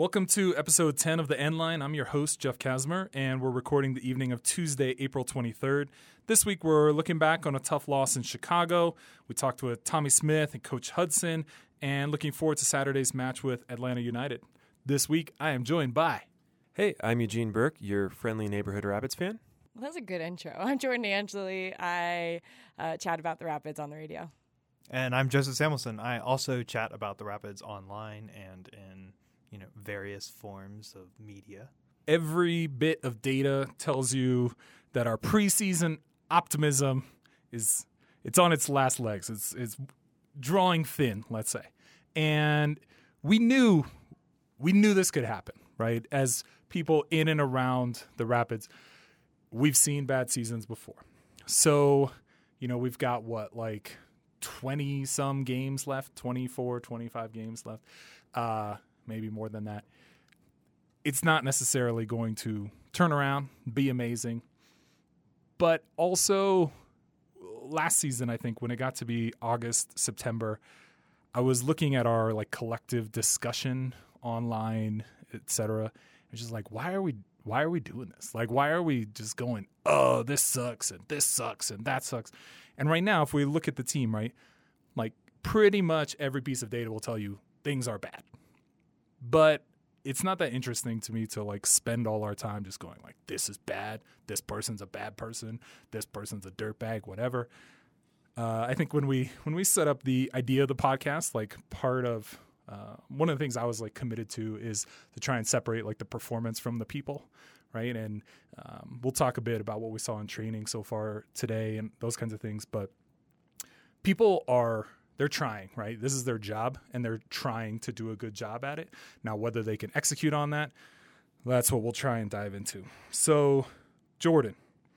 Welcome to episode 10 of The End Line. I'm your host, Jeff Kasmer, and we're recording the evening of Tuesday, April 23rd. This week, we're looking back on a tough loss in Chicago. We talked with Tommy Smith and Coach Hudson, and looking forward to Saturday's match with Atlanta United. This week, I am joined by... Hey, I'm Eugene Burke, your friendly neighborhood Rapids fan. Well, that's a good intro. I'm Jordan Angeli. I chat about the Rapids on the radio. And I'm Joseph Samuelson. I also chat about the Rapids online and in various forms of media. Every bit of data tells you that our preseason optimism it's on its last legs. It's drawing thin, let's say. And we knew this could happen, right? As people in and around the Rapids, we've seen bad seasons before. So, we've got 20-some games left, 24, 25 games left, maybe more than that. It's not necessarily going to turn around, be amazing. But also, last season, I think, when it got to be August, September, I was looking at our collective discussion online, etc. It's just why are we doing this? Why are we just going, oh, this sucks and that sucks? And right now, if we look at the team, right, pretty much every piece of data will tell you things are bad. But it's not that interesting to me to spend all our time just going this is bad, this person's a bad person, this person's a dirtbag, whatever. I think when we set up the idea of the podcast, part of one of the things I was committed to is to try and separate the performance from the people, right? And we'll talk a bit about what we saw in training so far today and those kinds of things. But people they're trying, right? This is their job, and they're trying to do a good job at it. Now, whether they can execute on that, that's what we'll try and dive into. So, Jordan,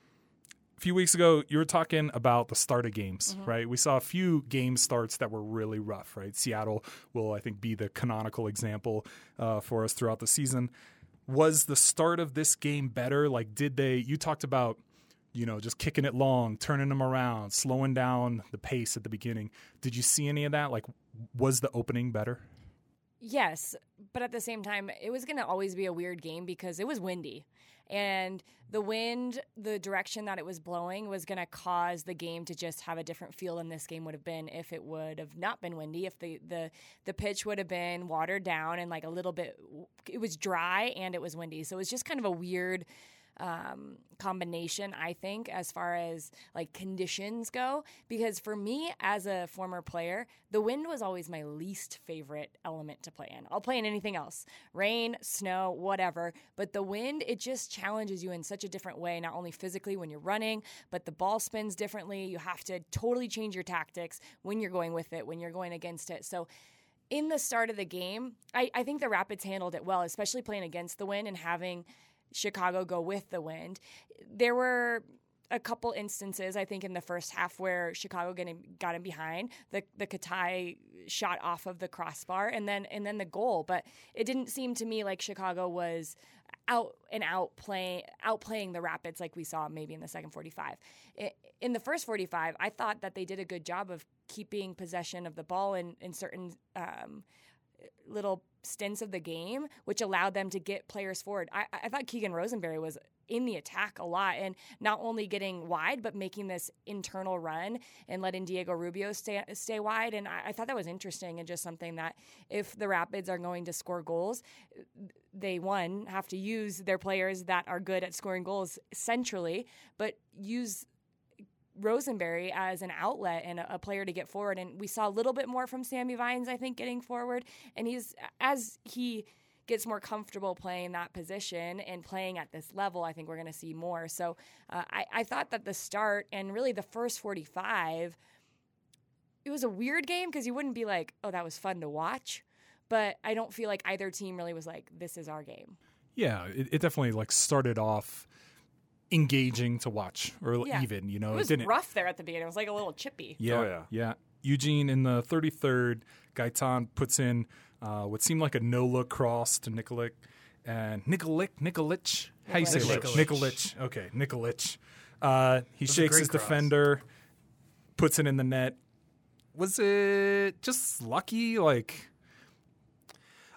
a few weeks ago, you were talking about the start of games, right? We saw a few game starts that were really rough, right? Seattle will, I think, be the canonical example for us throughout the season. Was the start of this game better? You talked about, just kicking it long, turning them around, slowing down the pace at the beginning. Did you see any of that? Was the opening better? Yes, but at the same time, it was going to always be a weird game because it was windy. And the wind, the direction that it was blowing was going to cause the game to just have a different feel than this game would have been if it would have not been windy, if the pitch would have been watered down and a little bit, it was dry and it was windy. So it was just kind of a weird combination, I think, as far as conditions go, because for me as a former player, the wind was always my least favorite element to play in. I'll play in anything else, rain, snow, whatever, but the wind, it just challenges you in such a different way, not only physically when you're running, but the ball spins differently. You have to totally change your tactics when you're going with it, when you're going against it. So in the start of the game, I think the Rapids handled it well, especially playing against the wind and having Chicago go with the wind. There were a couple instances, I think, in the first half where Chicago got him behind. The Katai shot off of the crossbar and then the goal. But it didn't seem to me like Chicago was outplaying the Rapids like we saw maybe in the second 45. In the first 45, I thought that they did a good job of keeping possession of the ball in certain little stints of the game, which allowed them to get players forward. I thought Keegan Rosenberry was in the attack a lot and not only getting wide, but making this internal run and letting Diego Rubio stay wide. And I thought that was interesting and just something that if the Rapids are going to score goals, they, have to use their players that are good at scoring goals centrally, but use Rosenberry as an outlet and a player to get forward. And we saw a little bit more from Sammy Vines, I think, getting forward. And as he gets more comfortable playing that position and playing at this level, I think we're going to see more. So I thought that the start and really the first 45, it was a weird game because you wouldn't be like, oh, that was fun to watch. But I don't feel like either team really was like, this is our game. Yeah, it definitely started off engaging to watch, or even, It was rough there at the beginning. It was a little chippy. Yeah. Eugene, in the 33rd, Gaetan puts in what seemed like a no-look cross to Nikolic. And Nikolic? How you say it? Nikolic. Okay, Nikolic. He shakes his defender, puts it in the net. Was it just lucky?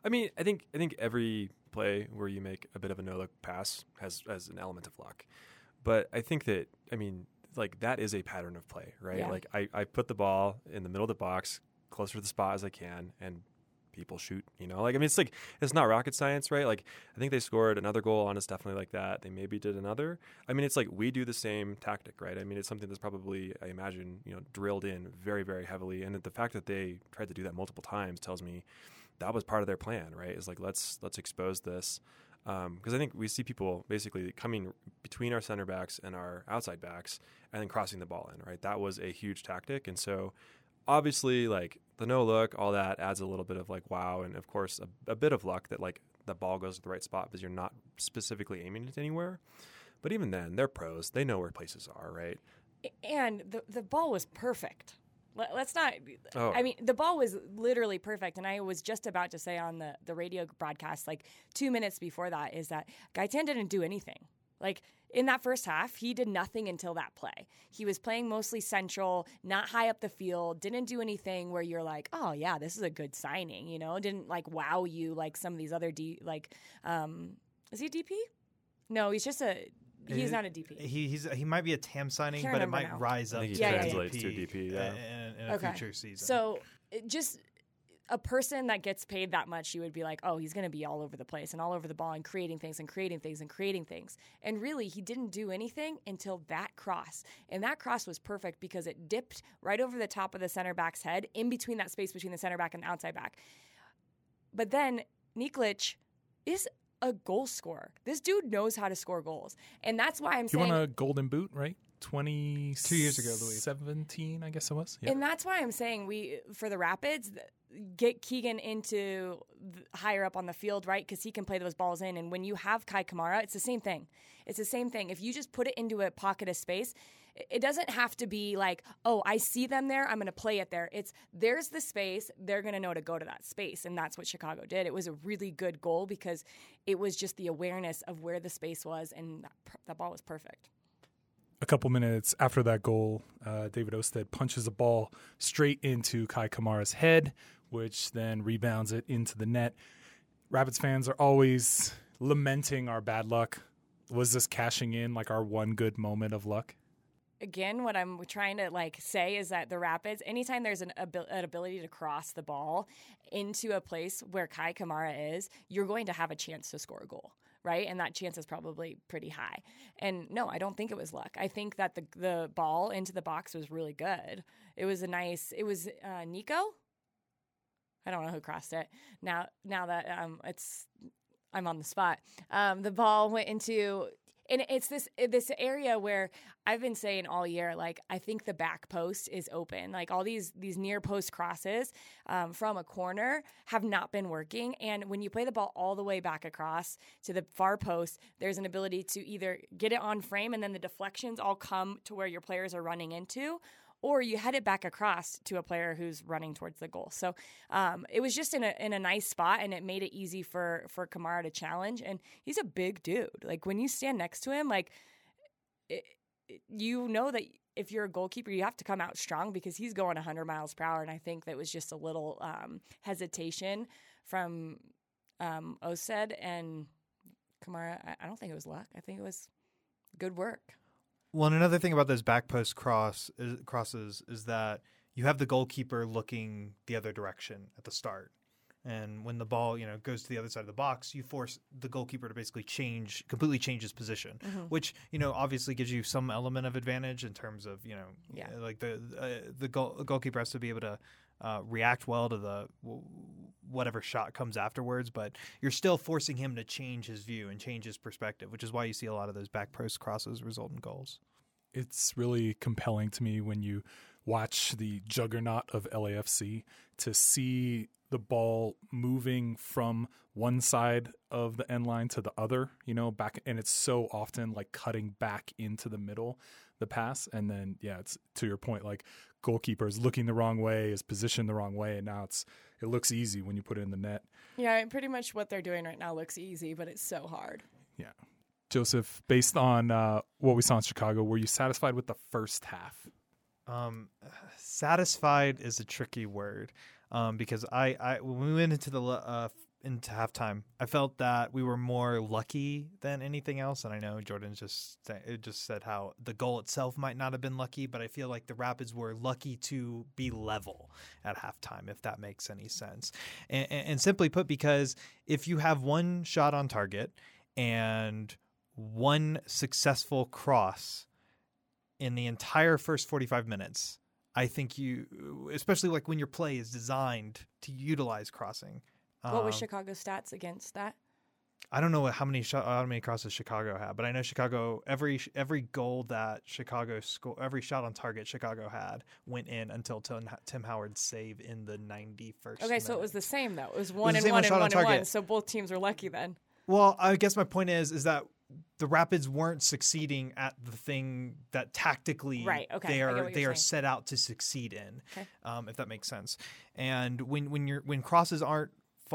I mean, I think every play where you make a bit of a no-look pass has an element of luck. But I think that, I mean, like that is a pattern of play, right? Yeah. Like I put the ball in the middle of the box, closer to the spot as I can, and people shoot, like, I mean, it's not rocket science, right? Like, I think they scored another goal on us definitely like that. They maybe did another. I mean, it's like we do the same tactic, right? I mean, it's something that's probably, I imagine, drilled in very, very heavily. And the fact that they tried to do that multiple times tells me that was part of their plan, right? Is like, let's expose this. Because I think we see people basically coming between our center backs and our outside backs and then crossing the ball in, right? That was a huge tactic. And so obviously, like, the no look, all that adds a little bit of like wow, and of course a bit of luck that like the ball goes to the right spot because you're not specifically aiming it anywhere. But even then, they're pros; they know where places are, right? And the ball was perfect. Let's not. Oh. I mean, the ball was literally perfect, and I was just about to say on the radio broadcast, like 2 minutes before that, is that Gaetan didn't do anything. Like, in that first half, he did nothing until that play. He was playing mostly central, not high up the field, didn't do anything where you're like, oh, yeah, this is a good signing, Didn't, like, wow you like some of these other is he a DP? No, he's just he's not a DP. He might be a TAM signing, Can't but it remember might now. rise up I think to he Yeah, translates to a DP, DP, yeah. in a future season. So just a person that gets paid that much, you would be like, oh, he's going to be all over the place and all over the ball and creating things and creating things and creating things. And really, he didn't do anything until that cross. And that cross was perfect because it dipped right over the top of the center back's head in between that space between the center back and the outside back. But then Nikolic is a goal scorer. This dude knows how to score goals. And that's why I'm He saying... won a Golden Boot, right? 2 years ago, I believe. 17, I guess it was. Yeah. And that's why I'm saying for the Rapids, get Keegan into higher up on the field, right? Because he can play those balls in. And when you have Kai Kamara, it's the same thing. It's the same thing. If you just put it into a pocket of space, it doesn't have to be like, oh, I see them there, I'm going to play it there. It's there's the space, they're going to know to go to that space. And that's what Chicago did. It was a really good goal because it was just the awareness of where the space was, and that ball was perfect. A couple minutes after that goal, David Osted punches a ball straight into Kai Kamara's head, which then rebounds it into the net. Rapids fans are always lamenting our bad luck. Was this cashing in like our one good moment of luck? Again, what I'm trying to say is that the Rapids, anytime there's an ability to cross the ball into a place where Kai Kamara is, you're going to have a chance to score a goal. Right? And that chance is probably pretty high. And no, I don't think it was luck. I think that the ball into the box was really good. It was Nico? I don't know who crossed it. Now that I'm on the spot. The ball went into, and it's this area where I've been saying all year, like, I think the back post is open. Like, all these near post crosses from a corner have not been working. And when you play the ball all the way back across to the far post, there's an ability to either get it on frame and then the deflections all come to where your players are running into, or you head it back across to a player who's running towards the goal. So it was just in a nice spot, and it made it easy for Kamara to challenge. And he's a big dude. Like, when you stand next to him, like, you know that if you're a goalkeeper, you have to come out strong because he's going 100 miles per hour. And I think that was just a little hesitation from Osted and Kamara. I don't think it was luck. I think it was good work. Well, and another thing about those back post crosses is that you have the goalkeeper looking the other direction at the start. And when the ball, goes to the other side of the box, you force the goalkeeper to basically completely change his position, which, obviously gives you some element of advantage in terms of, like the goalkeeper has to be able to react well to the whatever shot comes afterwards, but you're still forcing him to change his view and change his perspective, which is why you see a lot of those back post crosses result in goals. It's really compelling to me when you watch the juggernaut of LAFC to see the ball moving from one side of the end line to the other, back, and it's so often like cutting back into the middle, the pass, and then it's to your point, like, goalkeeper is looking the wrong way, is positioned the wrong way, and now it looks easy when you put it in the net. Yeah, pretty much what they're doing right now looks easy, but it's so hard. Yeah. Joseph, based on what we saw in Chicago, were you satisfied with the first half? Satisfied is a tricky word, because I when we went into into halftime, I felt that we were more lucky than anything else. And I know Jordan just said how the goal itself might not have been lucky, but I feel like the Rapids were lucky to be level at halftime, if that makes any sense. And simply put, because if you have one shot on target and one successful cross in the entire first 45 minutes, I think you, especially like when your play is designed to utilize crossing. What was Chicago's stats against that? I don't know how many crosses Chicago had, but I know Chicago, every goal that Chicago scored, every shot on target Chicago had went in until Tim Howard's save in the 91st. Okay, minute. so it was the same though. It was 1 and same 1 on and shot 1 on and target. 1. So both teams were lucky then. Well, I guess my point is that the Rapids weren't succeeding at the thing that tactically Right, okay, they I get are what you're saying. set out to succeed in, Okay. if that makes sense. And when crosses aren't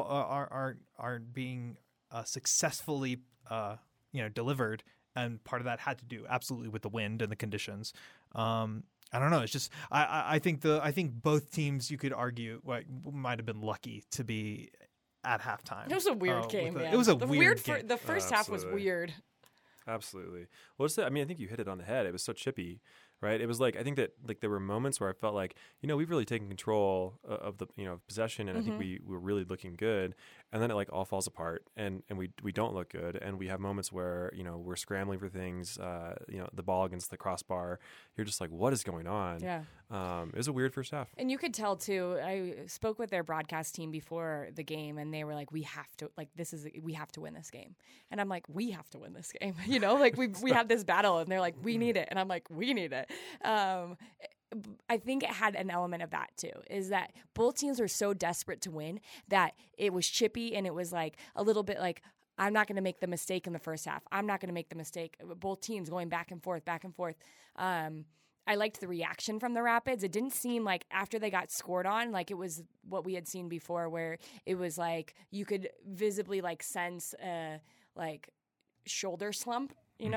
being successfully delivered, and part of that had to do absolutely with the wind and the conditions. I don't know. It's just I think both teams, you could argue, might have been lucky to be at halftime. It was a weird game, man. It was a the weird game. The first half was Absolutely. weird. Absolutely. Well, I mean, I think you hit it on the head. It was so chippy, right? It was like, I think that like there were moments where I felt like, we've really taken control of the, possession, and I think we were really looking good. And then it like all falls apart, and we don't look good. And we have moments where, we're scrambling for things, the ball against the crossbar. You're just like, what is going on? Yeah. It was a weird first half. And you could tell too. I spoke with their broadcast team before the game, and they were like, "We have to we have to win this game." And I'm like, "We have to win this game." Like we have this battle, and they're like, "We need it," and I'm like, "We need it." I think it had an element of that too, is that both teams were so desperate to win that it was chippy, and it was like a little bit like, I'm not going to make the mistake in the first half. I'm not going to make the mistake. Both teams going back and forth, back and forth. I liked the reaction from the Rapids. It didn't seem like after they got scored on, like it was what we had seen before, where it was like you could visibly like sense like shoulder slump,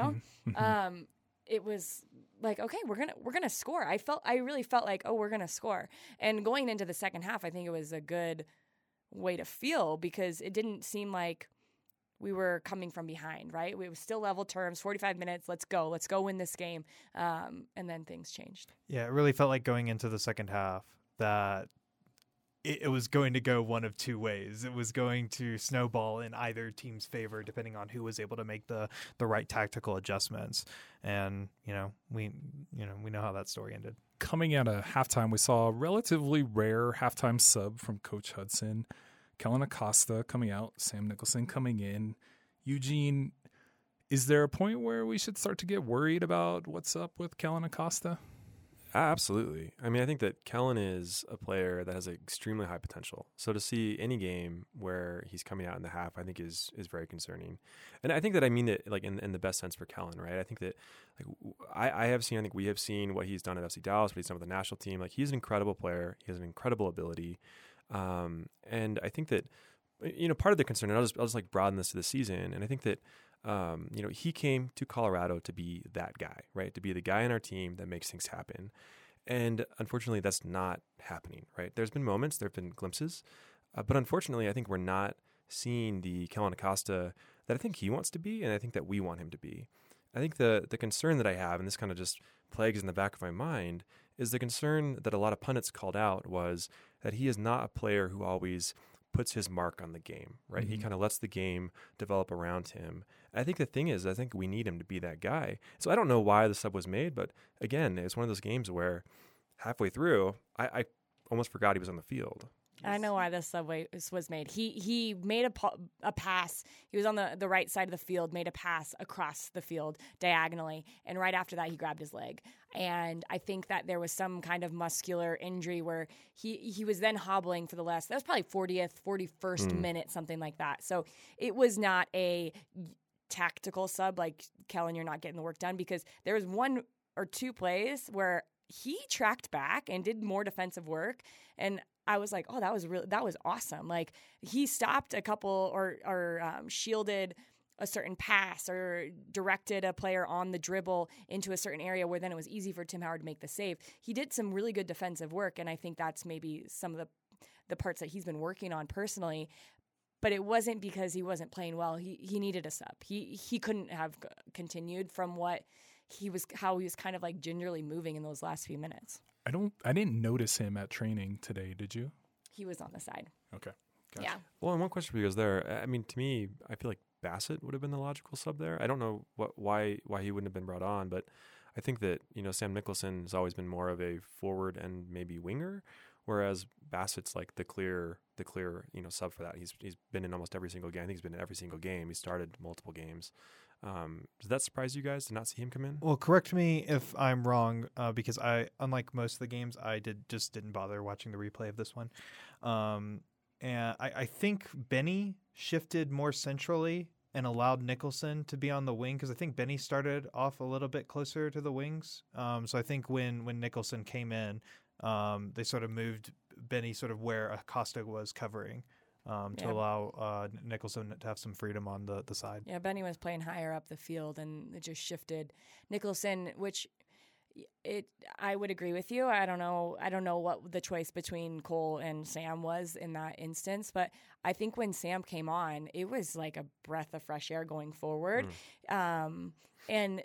it was like, okay, we're gonna score. I really felt like, oh, we're gonna score. And going into the second half, I think it was a good way to feel, because it didn't seem like we were coming from behind, right? It was still level terms, 45 minutes, let's go win this game. And then things changed. Yeah, it really felt like going into the second half that it was going to go one of two ways. It was going to snowball in either team's favor, depending on who was able to make the right tactical adjustments. And we know how that story ended. Coming out of halftime, we saw a relatively rare halftime sub from Coach Hudson. Kellen Acosta coming out, Sam Nicholson coming in. Eugene, is there a point where we should start to get worried about what's up with Kellen Acosta? Absolutely. I mean, I think that Kellen is a player that has extremely high potential. So to see any game where he's coming out in the half, I think is very concerning. And I think that I mean it like in the best sense for Kellen, right? I think that like I think we have seen what he's done at FC Dallas, what he's done with the national team. Like, he's an incredible player. He has an incredible ability. And I think that, part of the concern, and I'll just like broaden this to the season. And I think that, he came to Colorado to be that guy, right? To be the guy in our team that makes things happen. And unfortunately, that's not happening, right? There's been moments, there have been glimpses, but unfortunately, I think we're not seeing the Kellen Acosta that I think he wants to be, and I think that we want him to be. I think the concern that I have, and this kind of just plagues in the back of my mind, is the concern that a lot of pundits called out was that he is not a player who always puts his mark on the game, right? Mm-hmm. He kind of lets the game develop around him. And I think the thing is, I think we need him to be that guy. So I don't know why the sub was made, but again, it's one of those games where halfway through, I almost forgot he was on the field. I know why this subway was made. He made a pass. He was on the right side of the field, made a pass across the field diagonally, and right after that, he grabbed his leg. And I think that there was some kind of muscular injury where he was then hobbling for that was probably 41st minute, something like that. So it was not a tactical sub like, Kellen, you're not getting the work done, because there was one or two plays where he tracked back and did more defensive work, and I was like, oh, that was awesome. Like, he stopped a couple or shielded a certain pass or directed a player on the dribble into a certain area where then it was easy for Tim Howard to make the save. He did some really good defensive work, and I think that's maybe some of the parts that he's been working on personally. but it wasn't because he wasn't playing well. He needed a sub. He couldn't have continued from how he was kind of like gingerly moving in those last few minutes. I didn't notice him at training today. Did you? He was on the side. Okay. Gotcha. Yeah. Well, and one question for you guys there. I mean, to me, I feel like Bassett would have been the logical sub there. I don't know why he wouldn't have been brought on, but I think that, Sam Nicholson has always been more of a forward and maybe winger, whereas Bassett's like the clear sub for that. He's been in almost every single game. I think he's been in every single game. He started multiple games. Does that surprise you guys to not see him come in? Well, correct me if I'm wrong, because unlike most of the games, I didn't bother watching the replay of this one. And I think Benny shifted more centrally and allowed Nicholson to be on the wing, because I think Benny started off a little bit closer to the wings. So I think when Nicholson came in, they sort of moved Benny sort of where Acosta was covering. To allow Nicholson to have some freedom on the side. Yeah, Benny was playing higher up the field, and it just shifted Nicholson, which I would agree with you. I don't know what the choice between Cole and Sam was in that instance, but I think when Sam came on, it was like a breath of fresh air going forward. And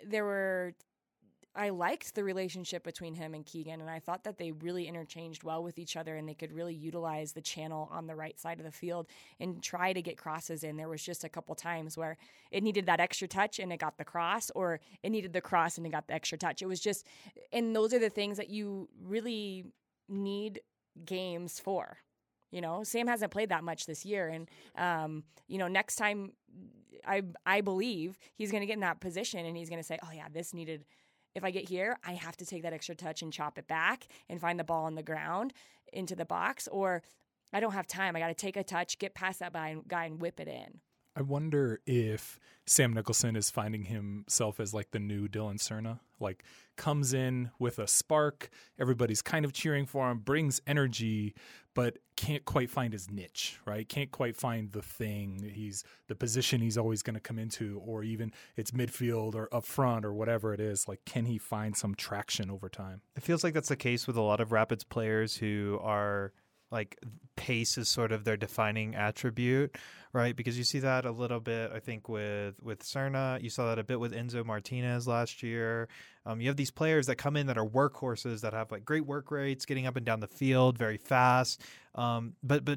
I liked the relationship between him and Keegan, and I thought that they really interchanged well with each other, and they could really utilize the channel on the right side of the field and try to get crosses in. There was just a couple times where it needed that extra touch and it got the cross, or it needed the cross and it got the extra touch. It was just, and those are the things that you really need games for. Sam hasn't played that much this year, and next time I believe he's going to get in that position and he's going to say, oh yeah, this needed. If I get here, I have to take that extra touch and chop it back and find the ball on the ground into the box, or I don't have time. I got to take a touch, get past that guy and whip it in. I wonder if Sam Nicholson is finding himself as like the new Dylan Cerna, like comes in with a spark, everybody's kind of cheering for him, brings energy, but can't quite find his niche, right? Can't quite find the thing, the position he's always going to come into, or even it's midfield or up front or whatever it is. Like, can he find some traction over time? It feels like that's the case with a lot of Rapids players who are like pace is sort of their defining attribute, right? Because you see that a little bit, I think, with Cerna. You saw that a bit with Enzo Martinez last year. You have these players that come in that are workhorses that have like great work rates, getting up and down the field very fast, but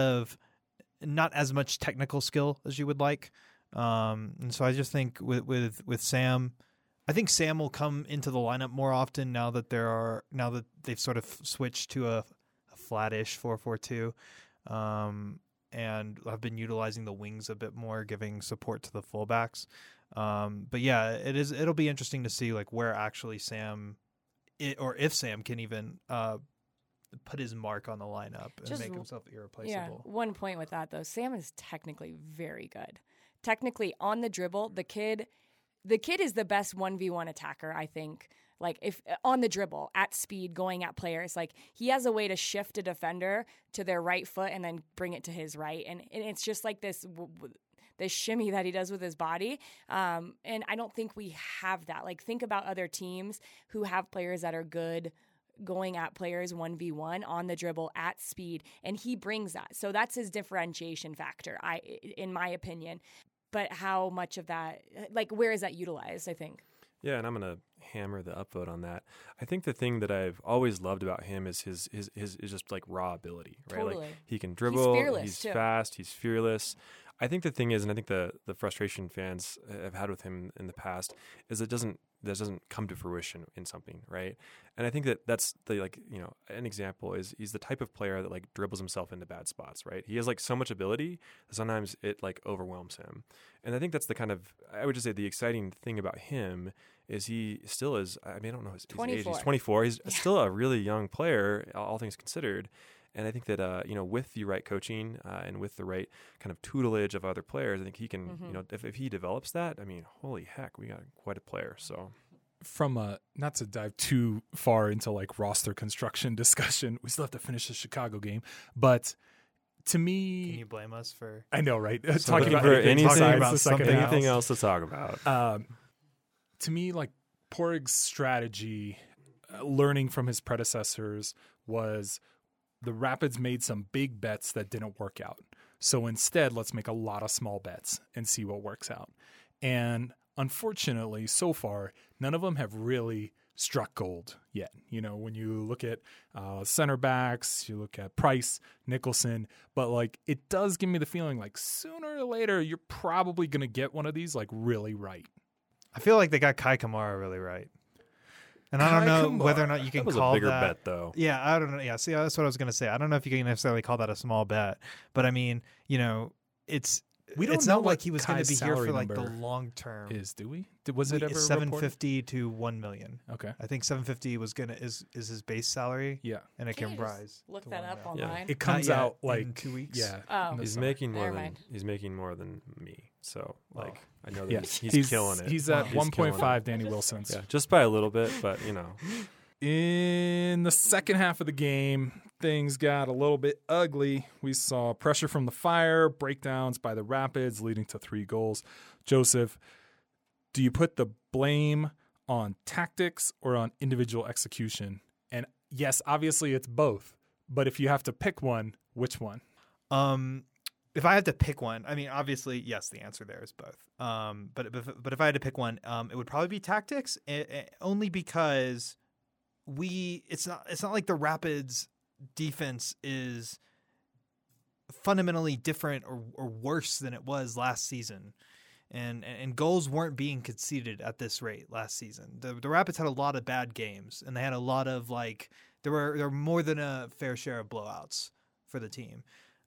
not as much technical skill as you would like. And so I just think with Sam, I think Sam will come into the lineup more often now that they've sort of switched to a flattish 4-4-2, and I've been utilizing the wings a bit more, giving support to the fullbacks. But yeah, it'll be interesting to see like where actually or if Sam can even put his mark on the lineup and make himself irreplaceable. Yeah, one point with that though, Sam is technically very good. Technically on the dribble, the kid is the best 1v1 attacker, I think. Like if on the dribble at speed, going at players, like he has a way to shift a defender to their right foot and then bring it to his right. And it's just like this shimmy that he does with his body. And I don't think we have that. Like think about other teams who have players that are good going at players 1v1 on the dribble at speed. And he brings that. So that's his differentiation factor, in my opinion. But how much of that, like where is that utilized, I think? Yeah, and I'm going to hammer the upvote on that. I think the thing that I've always loved about him is his just like raw ability, right? Totally. Like he can dribble, he's too. fast, he's fearless. I think the thing is, and I think the frustration fans have had with him in the past is that doesn't come to fruition in something, right? And I think that's the an example is he's the type of player that like dribbles himself into bad spots, right? He has like so much ability that sometimes it like overwhelms him. And I think that's the kind of, I would just say the exciting thing about him is he still is, I mean, I don't know his age. He's 24. He's still a really young player, all things considered. And I think that, with the right coaching and with the right kind of tutelage of other players, I think he can, if he develops that, I mean, holy heck, we got quite a player. So from not to dive too far into like roster construction discussion, we still have to finish the Chicago game, but to me, can you blame us for? I know, right? Talking about anything else to talk about. To me, like Porig's strategy, learning from his predecessors, was the Rapids made some big bets that didn't work out. So instead, let's make a lot of small bets and see what works out. And unfortunately, so far, none of them have really struck gold yet. You know, when you look at center backs, you look at Price, Nicholson, but like it does give me the feeling like sooner or later, you're probably going to get one of these like really right. I feel like they got Kai Kamara really right. And I don't know whether or not you can That was call a bigger that bet, though. Yeah, I don't know. Yeah, see, that's what I was going to say. I don't know if you can necessarily call that a small bet, but I mean, you know, it's don't it's know not what like he was going to Kai's be here for salary like the number long term. Do we? Was it ever reported? 750 to 1 million? Okay. I think 750 is his base salary. Yeah. And it Can can you just rise. look to that 1 up million. online? It comes Not yet, out like in 2 weeks. Yeah. Oh. in the He's summer. making more Never than mind. he's making more than me. So like I know that Yeah. he's killing it. He's at He's killing 1.5 it. Danny Wilson's. Yeah, just by a little bit, but you know. In the second half of the game, things got a little bit ugly. We saw pressure from the Fire, breakdowns by the Rapids leading to 3 goals. Joseph, do you put the blame on tactics or on individual execution? And yes, obviously it's both, but if you have to pick one, which one? If I had to pick one, I mean, obviously, yes, the answer there is both. But if I had to pick one, it would probably be tactics, only because it's not like the Rapids defense is fundamentally different or worse than it was last season. And goals weren't being conceded at this rate last season. The Rapids had a lot of bad games, and they had a lot of like there were more than a fair share of blowouts for the team.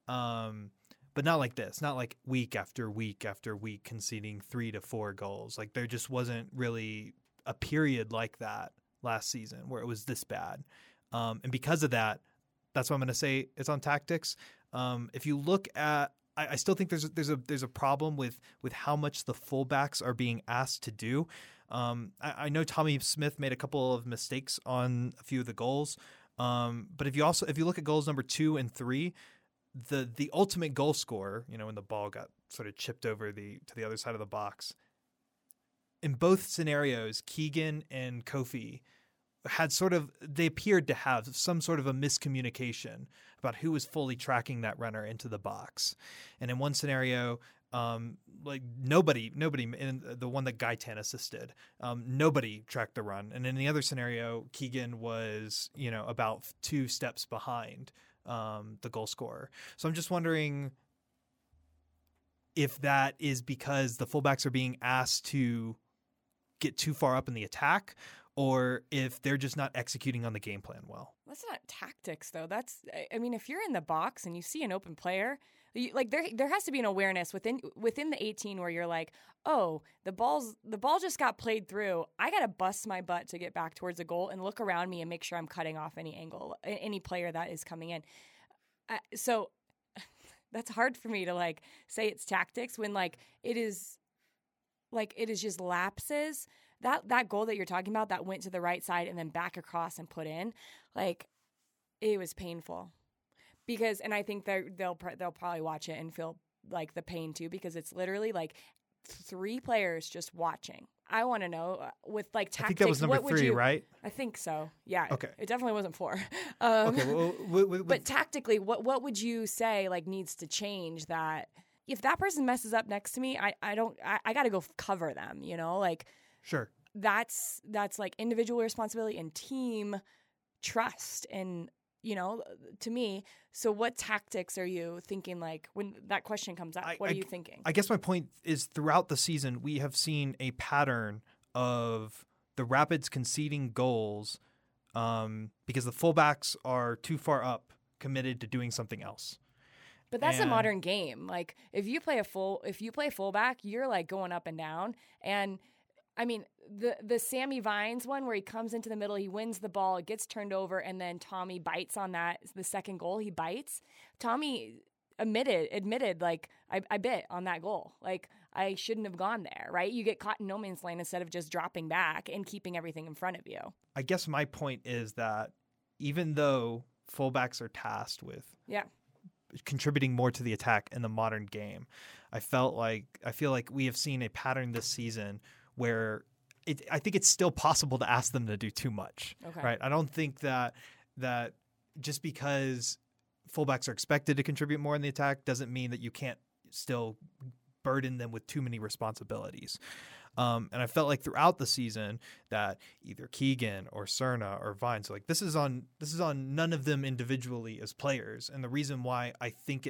But not like this, not like week after week after week conceding 3 to 4 goals. Like there just wasn't really a period like that last season where it was this bad. And because of that, that's why I'm going to say it's on tactics. If you look at, I still think there's a problem with how much the fullbacks are being asked to do. I know Tommy Smith made a couple of mistakes on a few of the goals. But if you look at goals number 2 and 3, the ultimate goal scorer, you know, when the ball got sort of chipped over to the other side of the box, in both scenarios, Keegan and Kofi they appeared to have some sort of a miscommunication about who was fully tracking that runner into the box. And in one scenario, like nobody in the one that Gaitan assisted, nobody tracked the run. And in the other scenario, Keegan was, you know, about 2 steps behind the goal scorer. So I'm just wondering if that is because the fullbacks are being asked to get too far up in the attack, or if they're just not executing on the game plan well. That's not tactics, though. I mean, if you're in the box and you see an open player, there has to be an awareness within the 18 where you're like, oh, the ball just got played through. I got to bust my butt to get back towards the goal and look around me and make sure I'm cutting off any angle, any player that is coming in. So that's hard for me to like say it's tactics when it is just lapses. That goal that you're talking about that went to the right side and then back across and put in, like it was painful. And I think they'll probably watch it and feel like the pain too, because it's literally like 3 players just watching. I want to know with like tactics. I think that was number 3, right? I think so. Yeah. Okay. It definitely wasn't 4. Okay. Well, but tactically, what would you say like needs to change that if that person messes up next to me, I got to go cover them, you know, like. Sure. That's like individual responsibility and team trust, and you know, to me. So what tactics are you thinking like when that question comes up? What are you thinking? I guess my point is throughout the season we have seen a pattern of the Rapids conceding goals because the fullbacks are too far up, committed to doing something else. But that's a modern game. Like if you play fullback, you're like going up and down. And I mean, the Sammy Vines one where he comes into the middle, he wins the ball, it gets turned over, and then Tommy bites on that. The second goal, he bites. Tommy admitted like, I bit on that goal. Like, I shouldn't have gone there, right? You get caught in no man's land instead of just dropping back and keeping everything in front of you. I guess my point is that even though fullbacks are tasked with contributing more to the attack in the modern game, I feel like we have seen a pattern this season where I think it's still possible to ask them to do too much. Okay. Right? I don't think that just because fullbacks are expected to contribute more in the attack doesn't mean that you can't still burden them with too many responsibilities. And I felt like throughout the season that either Keegan or Cerna or Vine, so like this is on none of them individually as players. And the reason why I think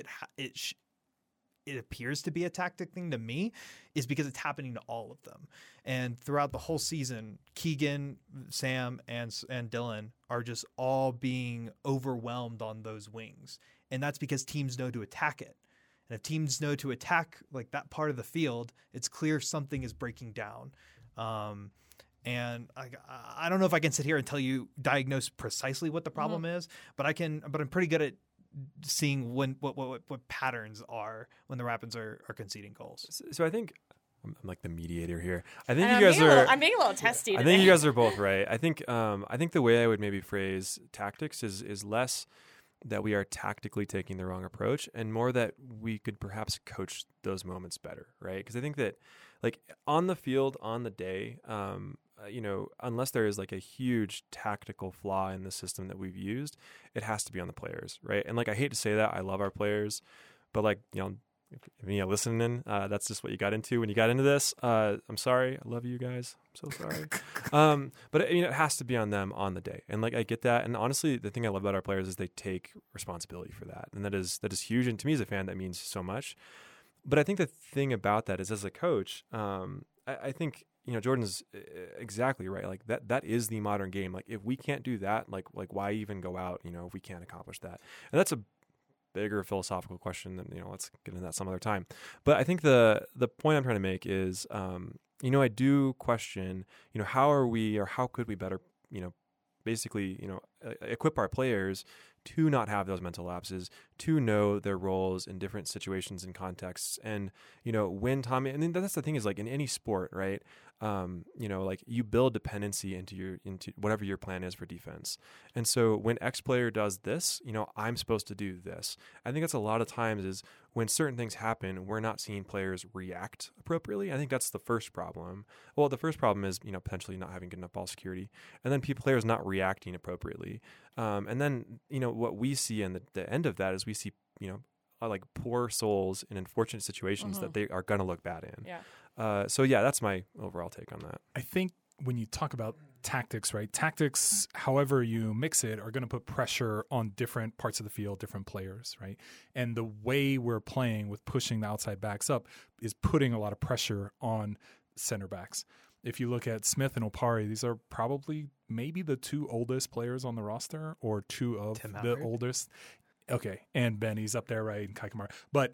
it appears to be a tactic thing to me is because it's happening to all of them. And throughout the whole season, Keegan, Sam, and Dylan are just all being overwhelmed on those wings. And that's because teams know to attack it. And if teams know to attack like that part of the field, it's clear something is breaking down. And I don't know if I can sit here and diagnose precisely what the problem is, but I'm pretty good at seeing what patterns are when the Rapids are conceding goals. So I think I'm like the mediator here. I think I'm being a little testy today. I think you guys are both right. I think the way I would maybe phrase tactics is less that we are tactically taking the wrong approach and more that we could perhaps coach those moments better, right? Because I think that like on the field, on the day, unless there is like a huge tactical flaw in the system that we've used, it has to be on the players, right? And like, I hate to say that, I love our players, but like, if you're listening, that's just what you got into when you got into this. I'm sorry. I love you guys. I'm so sorry. But it has to be on them on the day. And like, I get that. And honestly, the thing I love about our players is they take responsibility for that. And that is huge. And to me as a fan, that means so much. But I think the thing about that is, as a coach, I think, Jordan's exactly right. Like that is the modern game. Like if we can't do that, like why even go out, if we can't accomplish that? And that's a bigger philosophical question than, let's get into that some other time. But I think the point I'm trying to make is, I do question, how could we better, basically, equip our players to not have those mental lapses, to know their roles in different situations and contexts. And, when Tommy, and that's the thing is like in any sport, right? Like you build dependency into whatever your plan is for defense. And so when X player does this, I'm supposed to do this. I think that's a lot of times is when certain things happen, we're not seeing players react appropriately. I think that's the first problem. Well, the first problem is, potentially not having good enough ball security, and then players not reacting appropriately. And then, what we see in the end of that is we see, like poor souls in unfortunate situations that they are going to look bad in. Yeah. So that's my overall take on that. I think when you talk about tactics, right? Tactics, however you mix it, are going to put pressure on different parts of the field, different players, right? And the way we're playing with pushing the outside backs up is putting a lot of pressure on center backs. If you look at Smith and Opari, these are probably maybe the two oldest players on the roster, or two of the oldest. Okay, and Benny's up there, right? And Kai Kamara. But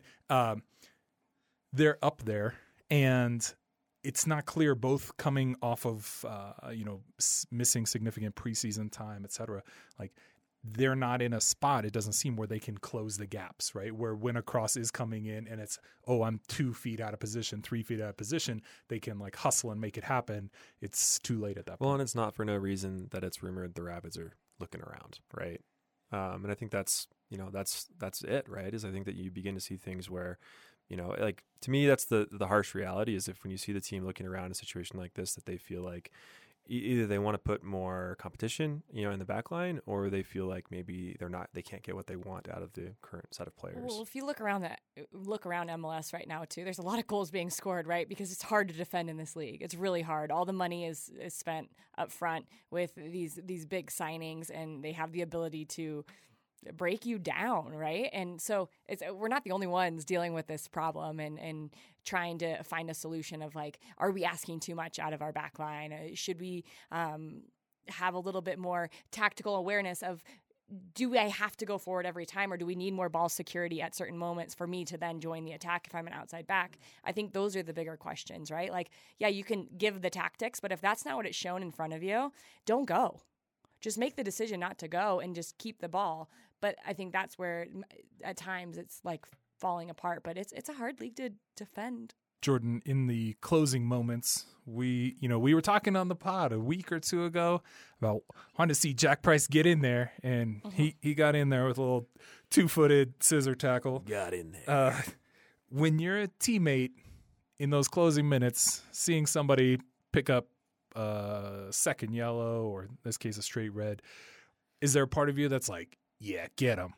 they're up there, and it's not clear, both coming off of, missing significant preseason time, et cetera. Like, they're not in a spot, it doesn't seem, where they can close the gaps, right? Where when a cross is coming in and it's, I'm 2 feet out of position, 3 feet out of position, they can like hustle and make it happen. It's too late at that point. Well, and it's not for no reason that it's rumored the Rapids are looking around, right? And I think that's it, right? Is I think that you begin to see things where, like, to me, that's the harsh reality is if when you see the team looking around in a situation like this, that they feel like either they want to put more competition, in the back line, or they feel like maybe they can't get what they want out of the current set of players. Well, if you look around MLS right now too, there's a lot of goals being scored, right? Because it's hard to defend in this league. It's really hard. All the money is spent up front with these big signings, and they have the ability to break you down, right? And so we're not the only ones dealing with this problem and trying to find a solution of like, are we asking too much out of our back line? Should we have a little bit more tactical awareness of, do I have to go forward every time, or do we need more ball security at certain moments for me to then join the attack if I'm an outside back? I think those are the bigger questions, right? Like, yeah, you can give the tactics, but if that's not what it's shown in front of you, don't go. Just make the decision not to go and just keep the ball. But I think that's where at times it's like falling apart, but it's a hard league to defend. Jordan, in the closing moments, we were talking on the pod a week or two ago about wanting to see Jack Price get in there, and he got in there with a little 2-footed scissor tackle. Got in there. When you're a teammate in those closing minutes, seeing somebody pick up second yellow, or in this case a straight red, is there a part of you that's like, yeah, get him?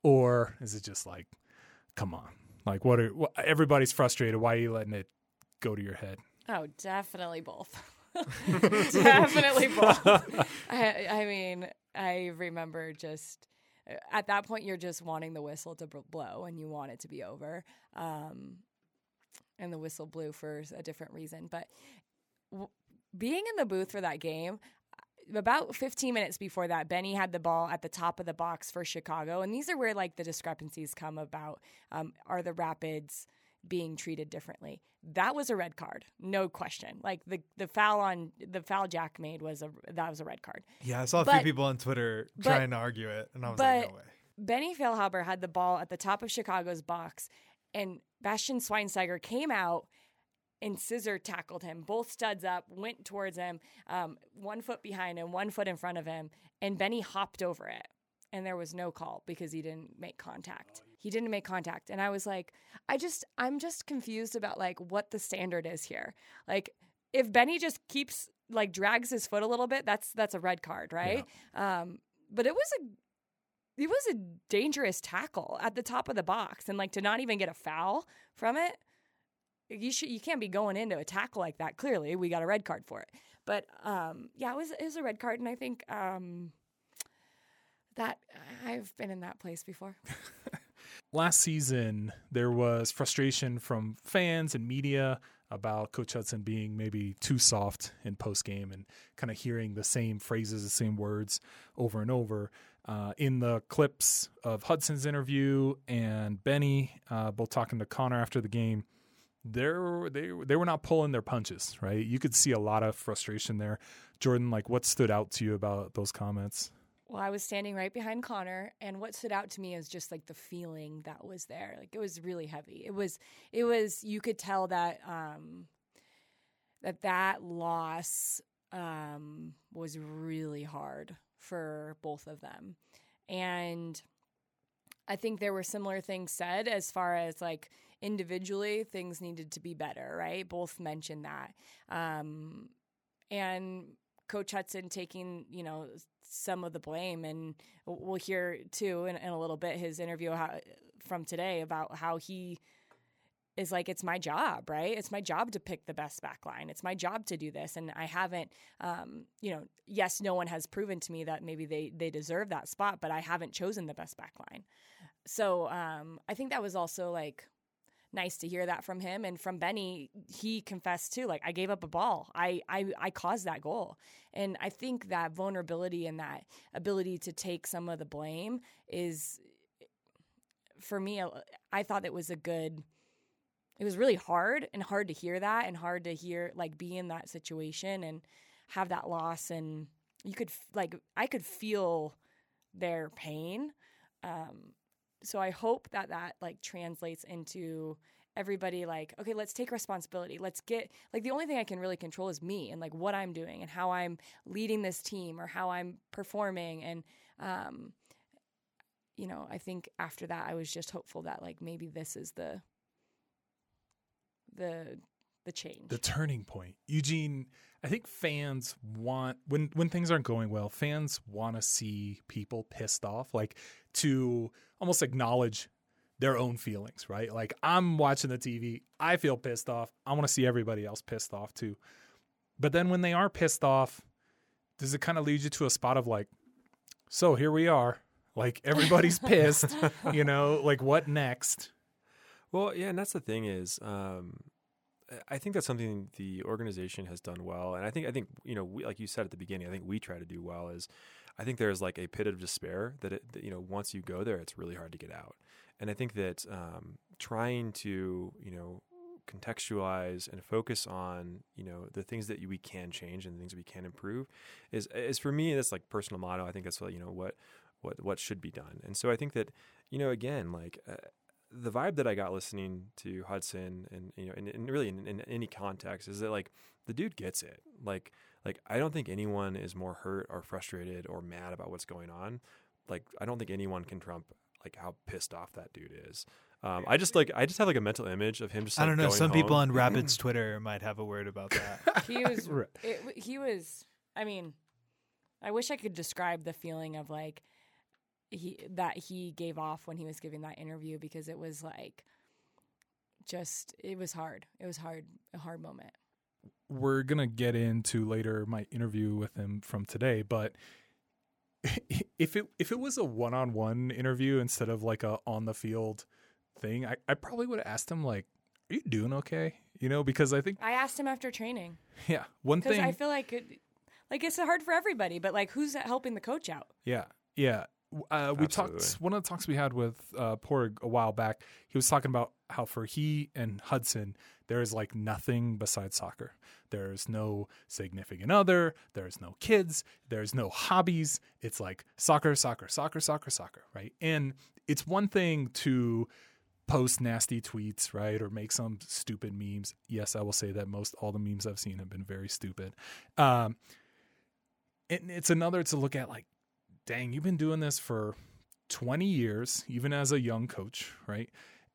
Or is it just like, come on, like everybody's frustrated. Why are you letting it go to your head? Oh, definitely both. Definitely both. I mean, I remember just at that point, you're just wanting the whistle to blow and you want it to be over. And the whistle blew for a different reason. But being in the booth for that game, about 15 minutes before that, Benny had the ball at the top of the box for Chicago. And these are where like the discrepancies come about. Are the Rapids being treated differently? That was a red card, no question. Like the foul Jack made was a red card. Yeah, I saw a few people on Twitter trying to argue it, and I was like, no way. Benny Feilhaber had the ball at the top of Chicago's box, and Bastian Schweinsteiger came out and scissor tackled him. Both studs up, went towards him, 1 foot behind him, 1 foot in front of him, and Benny hopped over it. And there was no call because he didn't make contact. He didn't make contact. And I was like, I'm just confused about like what the standard is here. Like if Benny just keeps like drags his foot a little bit, that's a red card, right? Yeah. But it was a dangerous tackle at the top of the box, and like to not even get a foul from it, you can't be going into a tackle like that. Clearly, we got a red card for it. But yeah, it was a red card, and I think that I've been in that place before. Last season, there was frustration from fans and media about Coach Hudson being maybe too soft in postgame and kind of hearing the same phrases, the same words over and over. In the clips of Hudson's interview and Benny, both talking to Connor after the game, they were not pulling their punches, right? You could see a lot of frustration there. Jordan, like what stood out to you about those comments? Well, I was standing right behind Connor, and what stood out to me is just like the feeling that was there. Like it was really heavy. It was. You could tell that that loss was really hard for both of them, and I think there were similar things said as far as like individually things needed to be better. Right? Both mentioned that, and Coach Hudson taking some of the blame, and we'll hear too in a little bit his interview from today about how he is like, it's my job, right? It's my job to pick the best back line. It's my job to do this. And I haven't, yes, no one has proven to me that maybe they deserve that spot, but I haven't chosen the best back line. So I think that was also like nice to hear that from him. And from Benny, he confessed too, like, I gave up a ball. I caused that goal. And I think that vulnerability and that ability to take some of the blame is, for me, I thought it was really hard to hear that, and hard to hear, like, be in that situation and have that loss. And I could feel their pain. So I hope that like translates into everybody like, okay, let's take responsibility. Let's get, like, the only thing I can really control is me and like what I'm doing and how I'm leading this team or how I'm performing. And, I think after that, I was just hopeful that like maybe this is the change. The turning point. Eugene, I think fans want, when things aren't going well, fans want to see people pissed off, like to almost acknowledge their own feelings, right? Like, I'm watching the TV, I feel pissed off, I want to see everybody else pissed off too. But then when they are pissed off, does it kind of lead you to a spot of like, so here we are, like everybody's pissed, like what next? Well, yeah, and that's the thing is, I think that's something the organization has done well, and I think we, like you said at the beginning, I think we try to do well. Is I think there's like a pit of despair that once you go there, it's really hard to get out. And I think that trying to contextualize and focus on the things that we can change and the things we can improve is for me, that's like personal motto. I think that's what should be done. And so I think that again, like. The vibe that I got listening to Hudson and really in any context is that like the dude gets it. Like I don't think anyone is more hurt or frustrated or mad about what's going on. Like I don't think anyone can trump like how pissed off that dude is. I just have like a mental image of him just. Like, I don't know. going Some home. people on Rapids Twitter might have a word about that. He was. I mean, I wish I could describe the feeling of like he gave off when he was giving that interview, because it was like it was hard. It was a hard moment. We're going to get into later my interview with him from today, but if it was a one-on-one interview instead of like a on the field thing, I probably would have asked him like, are you doing okay? You know, because I think I asked him after training. Yeah. One thing. Because I feel like it's hard for everybody, but like, who's helping the coach out? Yeah. Yeah. We talked, one of the talks we had with Porg a while back, he was talking about how for he and Hudson, there is like nothing besides soccer. There's no significant other. There's no kids. There's no hobbies. It's like soccer, soccer, soccer, soccer, soccer, right? And it's one thing to post nasty tweets, right, or make some stupid memes. Yes, I will say that all the memes I've seen have been very stupid. And it's another to look at like, dang, you've been doing this for 20 years, even as a young coach, right?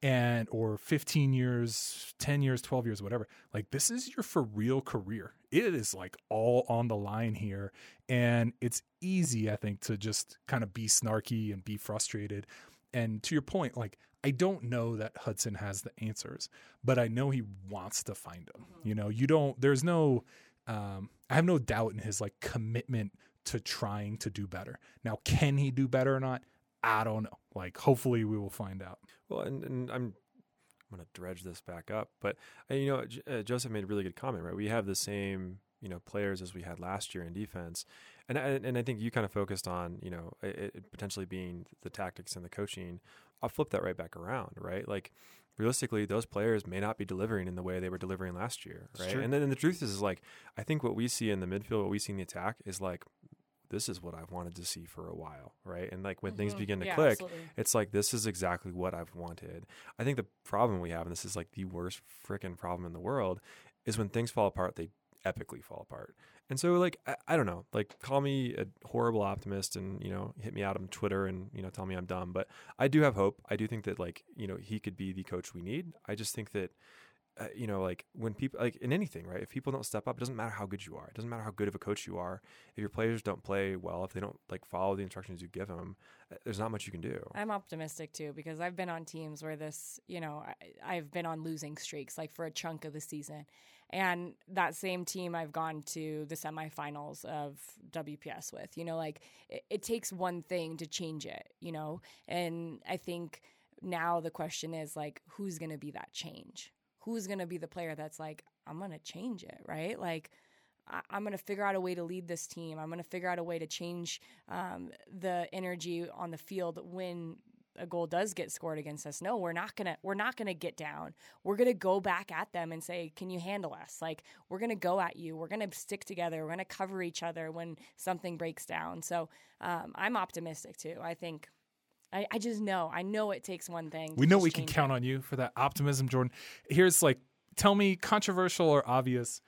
Or 15 years, 10 years, 12 years, whatever. Like, this is your for real career. It is like all on the line here. And it's easy, I think, to just kind of be snarky and be frustrated. And to your point, like, I don't know that Hudson has the answers, but I know he wants to find them. You know, there's no, I have no doubt in his like commitment to trying to do better. Now, can he do better or not? I don't know. Like, hopefully we will find out. Well, and I'm going to dredge this back up, but Joseph made a really good comment, right? We have the same, players as we had last year in defense. And I think you kind of focused on, it potentially being the tactics and the coaching. I'll flip that right back around, right? Like, realistically, those players may not be delivering in the way they were delivering last year, right? And then the truth is like, I think what we see in the midfield, what we see in the attack is like, this is what I've wanted to see for a while, right? And like when things begin to click, absolutely. It's like, this is exactly what I've wanted. I think the problem we have, and this is like the worst freaking problem in the world, is when things fall apart, they epically fall apart. And so like, I don't know, like call me a horrible optimist and, hit me out on Twitter and, tell me I'm dumb, but I do have hope. I do think that like, he could be the coach we need. I just think that, like when people, like in anything, right? If people don't step up, it doesn't matter how good you are. It doesn't matter how good of a coach you are. If your players don't play well, if they don't like follow the instructions you give them, there's not much you can do. I'm optimistic too, because I've been on teams where this, I've been on losing streaks, like for a chunk of the season. And that same team I've gone to the semifinals of WPS with, like it takes one thing to change it, and I think now the question is like, who's going to be that change? Who's going to be the player that's like, I'm going to change it, right? Like, I'm going to figure out a way to lead this team. I'm going to figure out a way to change the energy on the field when a goal does get scored against us. No, we're not gonna get down. We're gonna go back at them and say, can you handle us? Like, we're gonna go at you. We're gonna stick together. We're gonna cover each other when something breaks down. So I'm optimistic too. I think. I just know. I know it takes one thing. We know we can count on you for that optimism, Jordan. Here's like, tell me, controversial or obvious.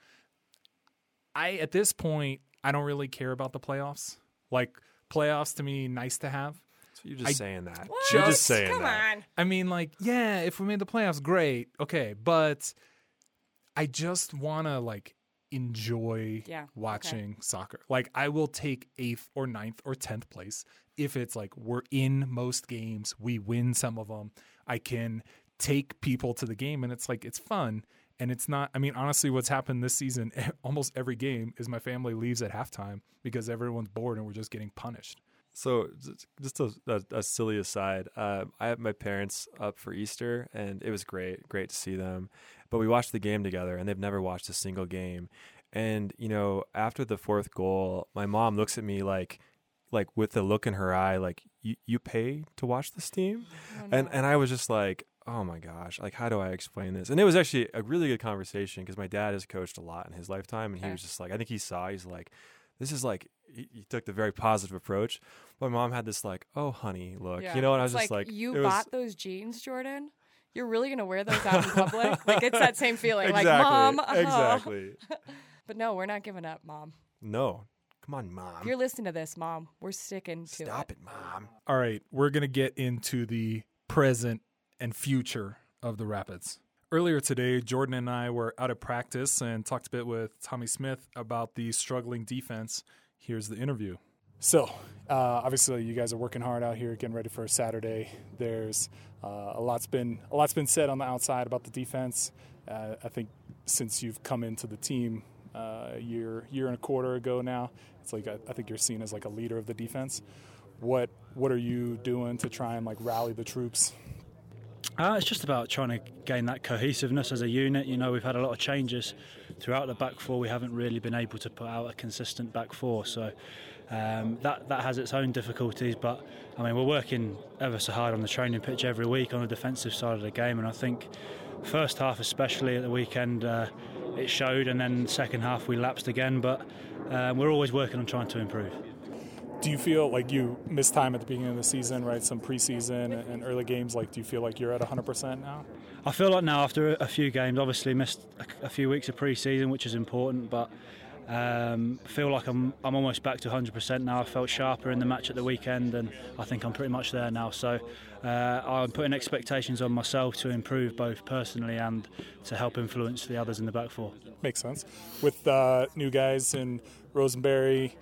At this point, I don't really care about the playoffs. Like, playoffs to me, nice to have. So you're just saying that. What? You're just saying Come that. on. I mean, like, yeah, if we made the playoffs, great. Okay. But I just want to, like, enjoy watching soccer. Like, I will take 8th or 9th or 10th place if it's like we're in most games, we win some of them. I can take people to the game and it's like, it's fun. And it's not, I mean, honestly, what's happened this season, almost every game, is my family leaves at halftime because everyone's bored and we're just getting punished. So just a silly aside, I had my parents up for Easter and it was great to see them. But we watched the game together and they've never watched a single game. And, after the 4th goal, my mom looks at me like with the look in her eye, like, you pay to watch this team? Oh, no. And I was just like, oh my gosh, like, how do I explain this? And it was actually a really good conversation because my dad has coached a lot in his lifetime. And he was just like, I think he's like, this is like, he took the very positive approach. My mom had this like, oh honey, look, and I was just like, you bought those jeans, Jordan? You're really going to wear those out in public? Like, it's that same feeling. Exactly, like, Mom. Exactly. But no, we're not giving up, Mom. No. Come on, Mom. If you're listening to this, Mom, we're sticking to it. Stop it, Mom. All right, we're going to get into the present and future of the Rapids. Earlier today, Jordan and I were out of practice and talked a bit with Tommy Smith about the struggling defense. Here's the interview. So, obviously, you guys are working hard out here, getting ready for Saturday. There's a lot's been said on the outside about the defense. I think since you've come into the team a year and a quarter ago now, it's like I think you're seen as like a leader of the defense. What are you doing to try and like rally the troops? It's just about trying to gain that cohesiveness as a unit. You know, we've had a lot of changes throughout the back four. We haven't really been able to put out a consistent back four, so that has its own difficulties. But I mean, we're working ever so hard on the training pitch every week on the defensive side of the game, and I think first half, especially at the weekend, it showed, and then second half we lapsed again. But we're always working on trying to improve. Do you feel like you missed time at the beginning of the season, right? Some preseason and early games. Like, do you feel like you're at 100% now? I feel like now after a few games, obviously missed a few weeks of pre-season, which is important, but feel like I'm almost back to 100% now. I felt sharper in the match at the weekend, and I think I'm pretty much there now. So I'm putting expectations on myself to improve both personally and to help influence the others in the back four. Makes sense. With new guys in Rosenberry,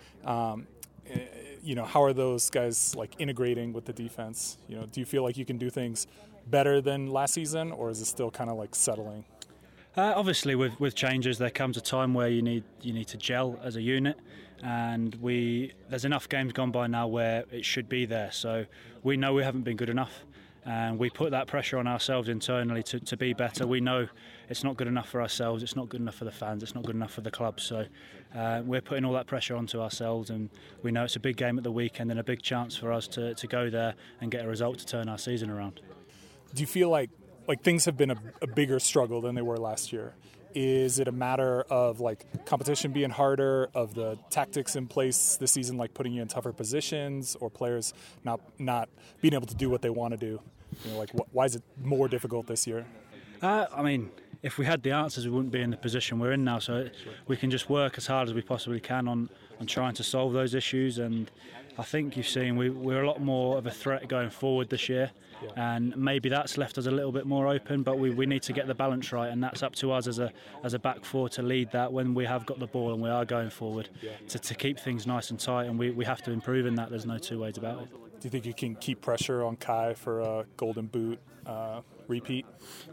you know, how are those guys like integrating with the defense? You know, do you feel like you can do things better than last season, or is it still kind of like settling? Obviously, with changes, there comes a time where you need to gel as a unit, and there's enough games gone by now where it should be there. So we know we haven't been good enough, and we put that pressure on ourselves internally to be better. We know it's not good enough for ourselves, it's not good enough for the fans, it's not good enough for the club. So we're putting all that pressure onto ourselves, and we know it's a big game at the weekend and a big chance for us to go there and get a result to turn our season around. Do you feel like things have been a bigger struggle than they were last year? Is it a matter of like competition being harder, of the tactics in place this season, like putting you in tougher positions, or players not being able to do what they want to do? You know, like why is it more difficult this year? I mean, if we had the answers, we wouldn't be in the position we're in now. So we can just work as hard as we possibly can on trying to solve those issues. And I think you've seen we're a lot more of a threat going forward this year. And maybe that's left us a little bit more open, but we need to get the balance right, and that's up to us as a back four to lead that when we have got the ball and we are going forward, to keep things nice and tight, and we have to improve in that. There's no two ways about it. Do you think you can keep pressure on Kai for a Golden Boot repeat?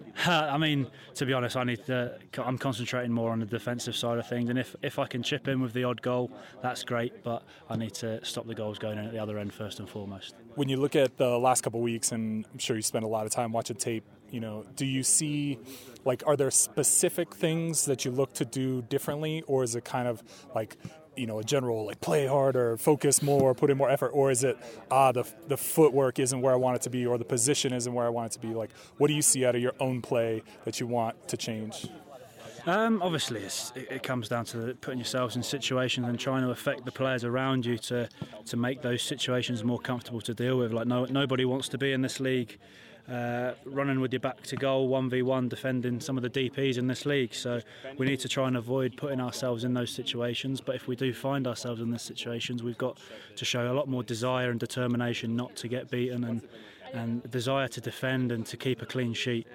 I mean, to be honest, I'm concentrating more on the defensive side of things, and if I can chip in with the odd goal, that's great, but I need to stop the goals going in at the other end first and foremost. When you look at the last couple of weeks, and I'm sure you spend a lot of time watching tape, you know, do you see, like, are there specific things that you look to do differently, or is it kind of like, you know, a general like play harder, focus more, put in more effort, or is it the footwork isn't where I want it to be, or the position isn't where I want it to be? Like, what do you see out of your own play that you want to change? Obviously, it comes down to putting yourselves in situations and trying to affect the players around you to make those situations more comfortable to deal with. Like nobody wants to be in this league running with your back to goal 1v1 defending some of the DPs in this league, so we need to try and avoid putting ourselves in those situations. But if we do find ourselves in those situations, we've got to show a lot more desire and determination not to get beaten, and desire to defend and to keep a clean sheet.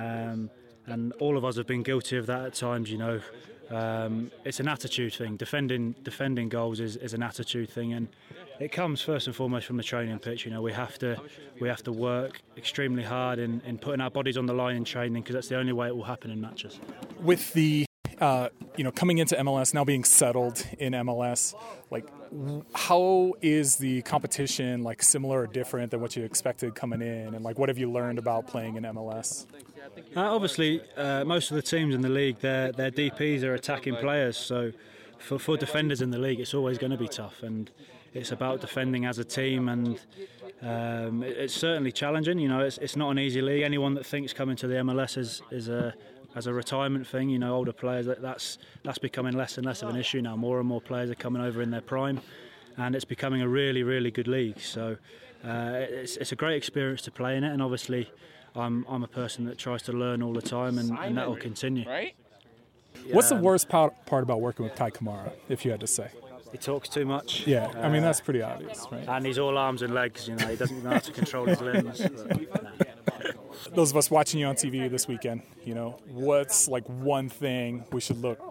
And all of us have been guilty of that at times, you know. It's an attitude thing. Defending goals is an attitude thing, and it comes first and foremost from the training pitch. You know, we have to work extremely hard in putting our bodies on the line in training, because that's the only way it will happen in matches. With the coming into MLS, now being settled in MLS, like, how is the competition, like, similar or different than what you expected coming in, and like what have you learned about playing in MLS? Obviously, most of the teams in the league, their DPs are attacking players, so for defenders in the league, it's always going to be tough, and it's about defending as a team, and it's certainly challenging. You know, it's not an easy league. Anyone that thinks coming to the MLS as a retirement thing, you know, older players, that's becoming less and less of an issue now. More and more players are coming over in their prime, and it's becoming a really, really good league. So it's a great experience to play in it, and obviously I'm a person that tries to learn all the time, and that will continue. Right? What's the worst part about working with Kai Kamara, if you had to say? He talks too much. Yeah, I mean, that's pretty obvious, right? And he's all arms and legs, you know, he doesn't know how to control his limbs. But, no. Those of us watching you on TV this weekend, you know, what's like one thing we should look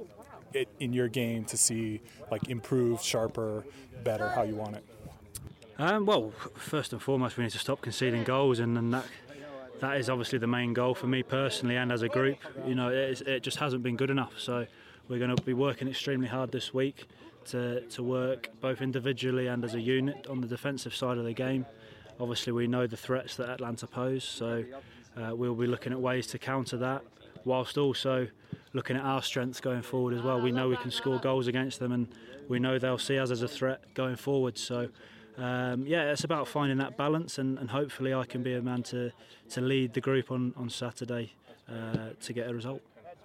it in your game to see like improved, sharper, better, how you want it? Well, first and foremost, we need to stop conceding goals, and that is obviously the main goal for me personally and as a group. You know, it just hasn't been good enough. So we're going to be working extremely hard this week to work both individually and as a unit on the defensive side of the game. Obviously, we know the threats that Atlanta pose, so we'll be looking at ways to counter that, whilst also looking at our strengths going forward as well. We know we can score goals against them, and we know they'll see us as a threat going forward. So it's about finding that balance, and hopefully I can be a man to lead the group on Saturday to get a result.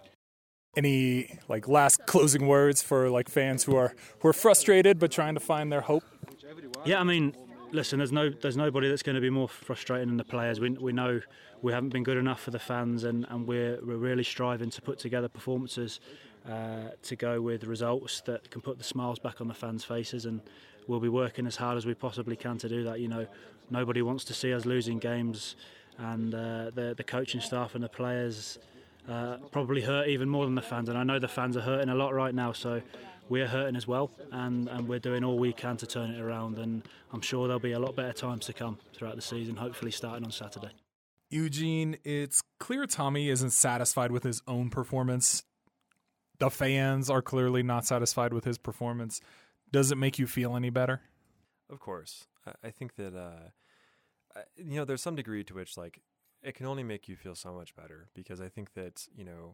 Any like last closing words for like fans who are frustrated but trying to find their hope? Yeah, I mean, listen, there's nobody that's going to be more frustrating than the players. We know we haven't been good enough for the fans, and we're really striving to put together performances to go with results that can put the smiles back on the fans' faces, and we'll be working as hard as we possibly can to do that. You know, nobody wants to see us losing games, and the coaching staff and the players probably hurt even more than the fans, and I know the fans are hurting a lot right now, so we're hurting as well, and we're doing all we can to turn it around, and I'm sure there'll be a lot better times to come throughout the season, hopefully starting on Saturday. Eugene, it's clear Tommy isn't satisfied with his own performance. The fans are clearly not satisfied with his performance. Does it make you feel any better? Of course. I think that, there's some degree to which, like, it can only make you feel so much better, because I think that,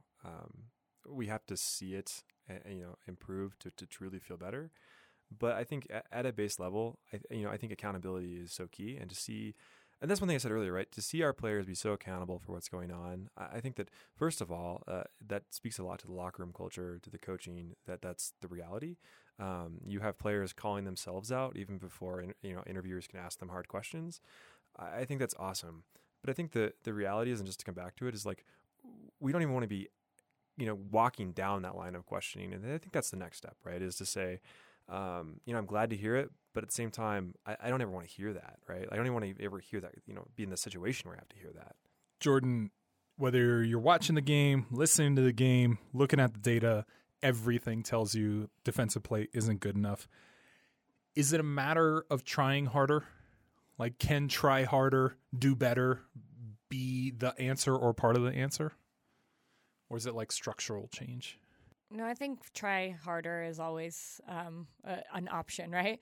we have to see it, improve to truly feel better. But I think at a base level, I think accountability is so key, and to see, and that's one thing I said earlier, right? To see our players be so accountable for what's going on. I think that first of all, that speaks a lot to the locker room culture, to the coaching, that's the reality. You have players calling themselves out even before, interviewers can ask them hard questions. I think that's awesome. But I think the reality is, and just to come back to it, is like, we don't even want to be, walking down that line of questioning. And I think that's the next step, right? Is to say, I'm glad to hear it, but at the same time, I don't ever want to hear that, right? I don't even want to ever hear that, be in the situation where I have to hear that. Jordan, whether you're watching the game, listening to the game, looking at the data, everything tells you defensive play isn't good enough. Is it a matter of trying harder? Like, can try harder, do better be the answer or part of the answer? Or is it like structural change? No, I think try harder is always an option, right?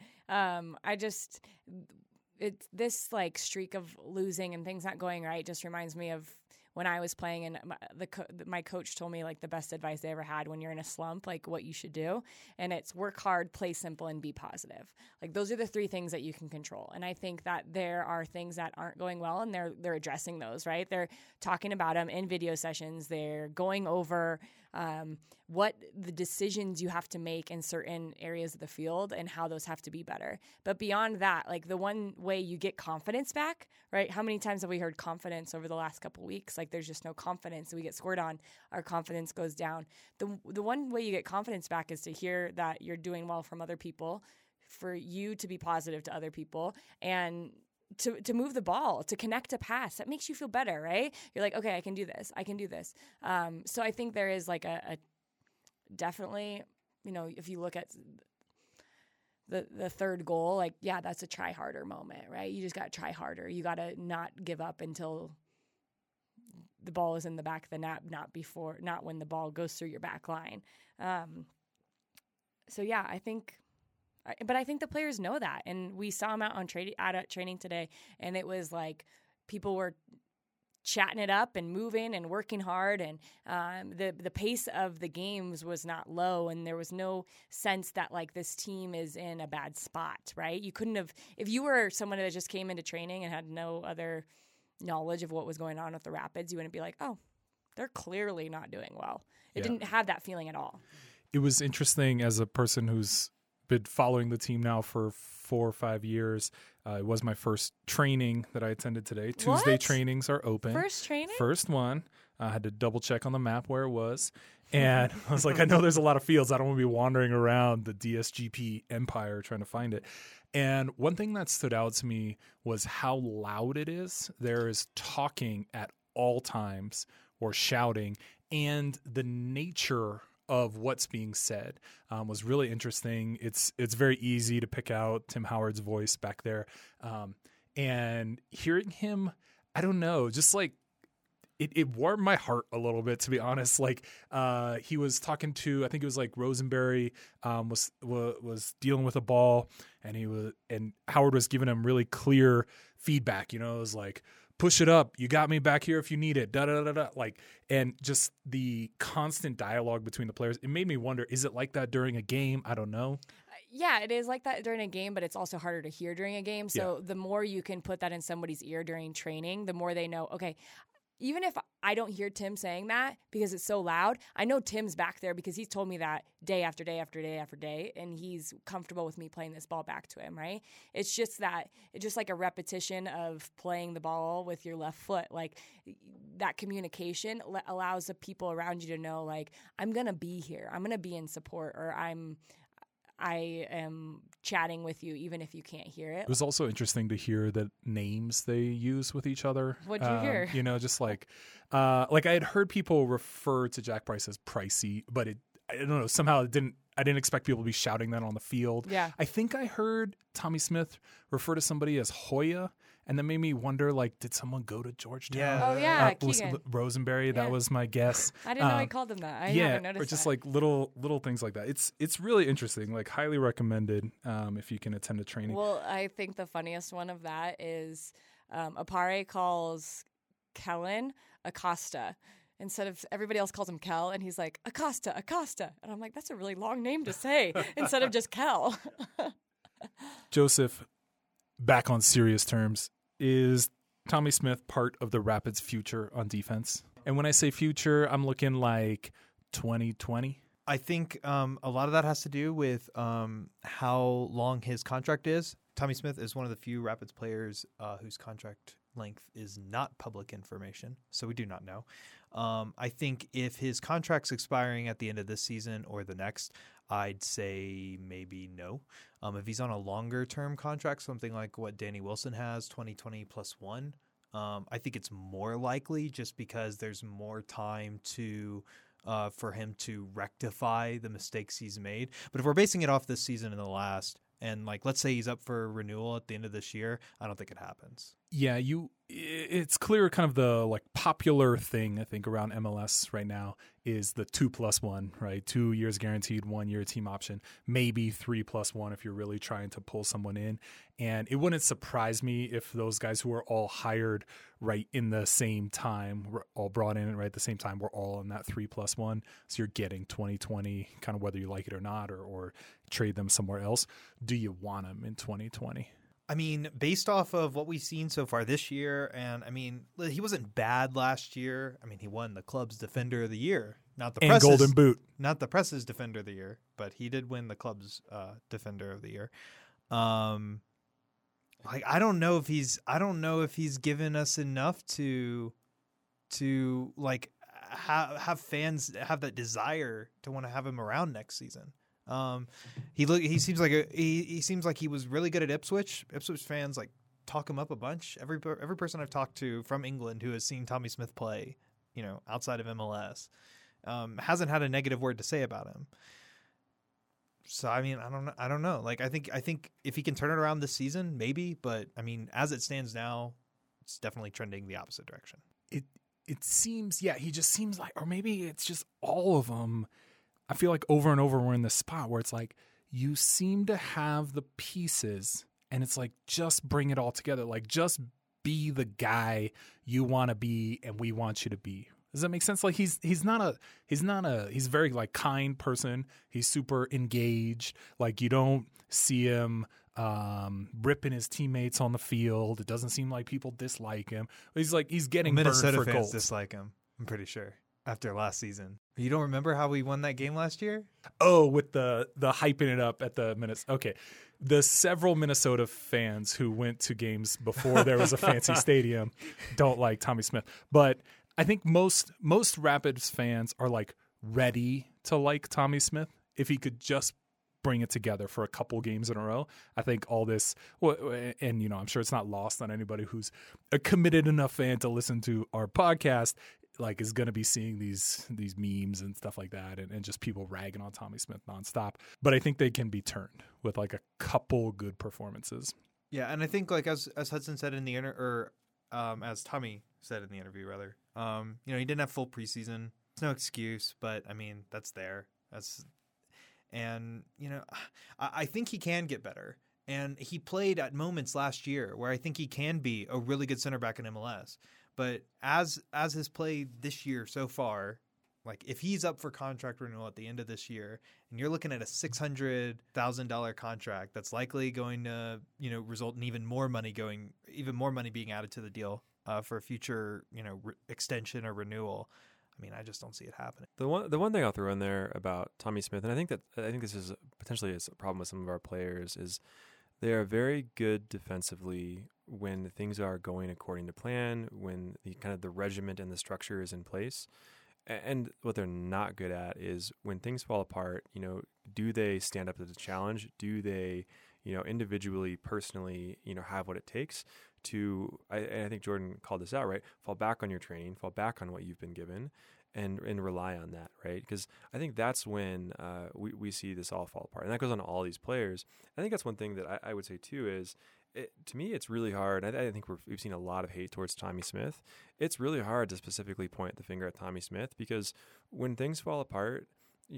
It's this like streak of losing and things not going right just reminds me of when I was playing, and my coach told me like the best advice they ever had when you're in a slump, like what you should do. And it's work hard, play simple, and be positive. Like those are the three things that you can control. And I think that there are things that aren't going well, and they're addressing those, right? They're talking about them in video sessions. They're going over what the decisions you have to make in certain areas of the field and how those have to be better. But beyond that, like the one way you get confidence back, right? How many times have we heard confidence over the last couple of weeks? Like there's just no confidence. We get scored on, our confidence goes down. The one way you get confidence back is to hear that you're doing well from other people, for you to be positive to other people, and to move the ball, to connect a pass. That makes you feel better, right? You're like, okay, I can do this. So I think there is like a definitely, if you look at the third goal, like, yeah, that's a try harder moment, right? You just got to try harder. You got to not give up until the ball is in the back of the net, not when the ball goes through your back line. So yeah, I think the players know that, and we saw them out at training today, and it was like people were chatting it up and moving and working hard, and the pace of the games was not low, and there was no sense that like this team is in a bad spot, right? You couldn't have, if you were someone that just came into training and had no other knowledge of what was going on with the Rapids, you wouldn't be like, oh, they're clearly not doing well. It didn't have that feeling at all. It was interesting as a person who's been following the team now for 4 or 5 years. It was my first training that I attended today. Tuesday trainings are open. First training? First one. I had to double check on the map where it was. And I was like, I know there's a lot of fields. I don't want to be wandering around the DSGP empire trying to find it. And one thing that stood out to me was how loud it is. There is talking at all times or shouting. And the nature of what's being said was really interesting. It's very easy to pick out Tim Howard's voice back there, and hearing him, I don't know, just like it warmed my heart a little bit, to be honest. Like he was talking to, I think it was like Rosenberry was dealing with a ball, and Howard was giving him really clear feedback. You know, it was like, push it up. You got me back here if you need it. Da da da da. Like, and just the constant dialogue between the players. It made me wonder: is it like that during a game? I don't know. Yeah, it is like that during a game, but it's also harder to hear during a game. So the more you can put that in somebody's ear during training, the more they know. Okay, even if I don't hear Tim saying that because it's so loud, I know Tim's back there because he's told me that day after day after day after day, and he's comfortable with me playing this ball back to him, right? It's just like a repetition of playing the ball with your left foot. Like that communication allows the people around you to know, like, I'm going to be here. I'm going to be in support, or I am chatting with you even if you can't hear it. It was also interesting to hear the names they use with each other. What'd you hear? You know, just like I had heard people refer to Jack Price as Pricey, but I don't know, somehow I didn't expect people to be shouting that on the field. Yeah. I think I heard Tommy Smith refer to somebody as Hoya, and that made me wonder, like, did someone go to Georgetown? Yeah. Oh, yeah, Was Keegan. Rosenberry, that was my guess. I didn't know he called him that. I haven't noticed or just that. like little things like that. It's really interesting. Like, highly recommended if you can attend a training. Well, I think the funniest one of that is Apare calls Kellen Acosta. Instead of, everybody else calls him Kel, and he's like, Acosta. And I'm like, that's a really long name to say instead of just Kel. Joseph, back on serious terms, is Tommy Smith part of the Rapids' future on defense? And when I say future, I'm looking like 2020. I think a lot of that has to do with how long his contract is. Tommy Smith is one of the few Rapids players whose contract length is not public information, so we do not know. I think if his contract's expiring at the end of this season or the next, I'd say maybe no. If he's on a longer-term contract, something like what Danny Wilson has, 2020 plus 1, I think it's more likely just because there's more time to for him to rectify the mistakes he's made. But if we're basing it off this season and the last, and like let's say he's up for renewal at the end of this year, I don't think it happens. Yeah, it's clear kind of the like popular thing I think around MLS right now is the 2+1, right? 2 years guaranteed, 1 year team option, maybe 3+1 if you're really trying to pull someone in. And it wouldn't surprise me if those guys who are all hired right in the same time, were all brought in right at the same time, were all in that 3+1. So you're getting 2020, kind of whether you like it or not, or trade them somewhere else. Do you want them in 2020? I mean, based off of what we've seen so far this year, and I mean, he wasn't bad last year. I mean, he won the club's Defender of the Year, not the And press's, Golden Boot. not the press's Defender of the Year, but he did win the club's Defender of the Year. Like I don't know if he's given us enough to like have fans have that desire to want to have him around next season. He seems like he was really good at Ipswich. Ipswich fans like talk him up a bunch. Every person I've talked to from England who has seen Tommy Smith play, you know, outside of MLS, hasn't had a negative word to say about him. So I mean, I don't know. Like I think if he can turn it around this season, maybe. But I mean, as it stands now, it's definitely trending the opposite direction. It seems, yeah, he just seems like, or maybe it's just all of them. I feel like over and over we're in this spot where it's like you seem to have the pieces and it's like just bring it all together. Like just be the guy you want to be and we want you to be. Does that make sense? Like he's a very like kind person. He's super engaged. Like you don't see him ripping his teammates on the field. It doesn't seem like people dislike him. He's getting Minnesota burned for fans goals. dislike him. I'm pretty sure after last season. You don't remember how we won that game last year? Oh, with the hyping it up at the minutes. Okay. The several Minnesota fans who went to games before there was a fancy stadium don't like Tommy Smith. But I think most Rapids fans are like ready to like Tommy Smith if he could just bring it together for a couple games in a row. I think all this, and you know, I'm sure it's not lost on anybody who's a committed enough fan to listen to our podcast. like is going to be seeing these memes and stuff like that, and just people ragging on Tommy Smith nonstop. But I think they can be turned with like a couple good performances. Yeah, and I think like as Hudson said in the as Tommy said in the interview, rather, he didn't have full preseason. It's no excuse, but I mean that's there. I think he can get better, and he played at moments last year where I think he can be a really good center back in MLS. But as his play this year so far, like if he's up for contract renewal at the end of this year, and you're looking at a $600,000 contract that's likely going to result in even more money being added to the deal for a future extension or renewal. I mean, I just don't see it happening. The one thing I'll throw in there about Tommy Smith, and I think this is potentially a problem with some of our players, is they are very good defensively when things are going according to plan, when the regiment and the structure is in place. And what they're not good at is when things fall apart, do they stand up to the challenge? Do they, individually, personally, have what it takes to, I think Jordan called this out, right? Fall back on your training, fall back on what you've been given, and rely on that, right? Because I think that's when we see this all fall apart. And that goes on all these players. I think that's one thing that I would say too is, to me, it's really hard. I think we've seen a lot of hate towards Tommy Smith. It's really hard to specifically point the finger at Tommy Smith because when things fall apart,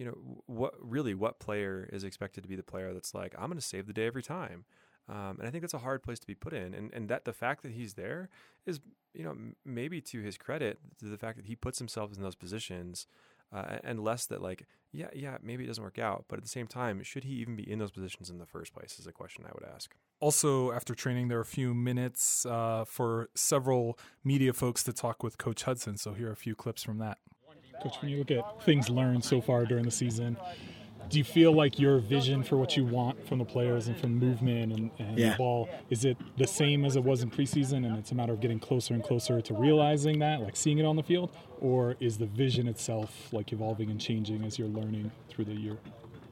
what player is expected to be the player that's like, I'm going to save the day every time? And I think that's a hard place to be put in. And that the fact that he's there is, maybe to his credit, to the fact that he puts himself in those positions and less that like, maybe it doesn't work out. But at the same time, should he even be in those positions in the first place is a question I would ask. Also, after training, there are a few minutes for several media folks to talk with Coach Hudson. So here are a few clips from that. Coach, when you look at things learned so far during the season, do you feel like your vision for what you want from the players and from movement and the ball, is it the same as it was in preseason and it's a matter of getting closer and closer to realizing that, like seeing it on the field? Or is the vision itself like evolving and changing as you're learning through the year?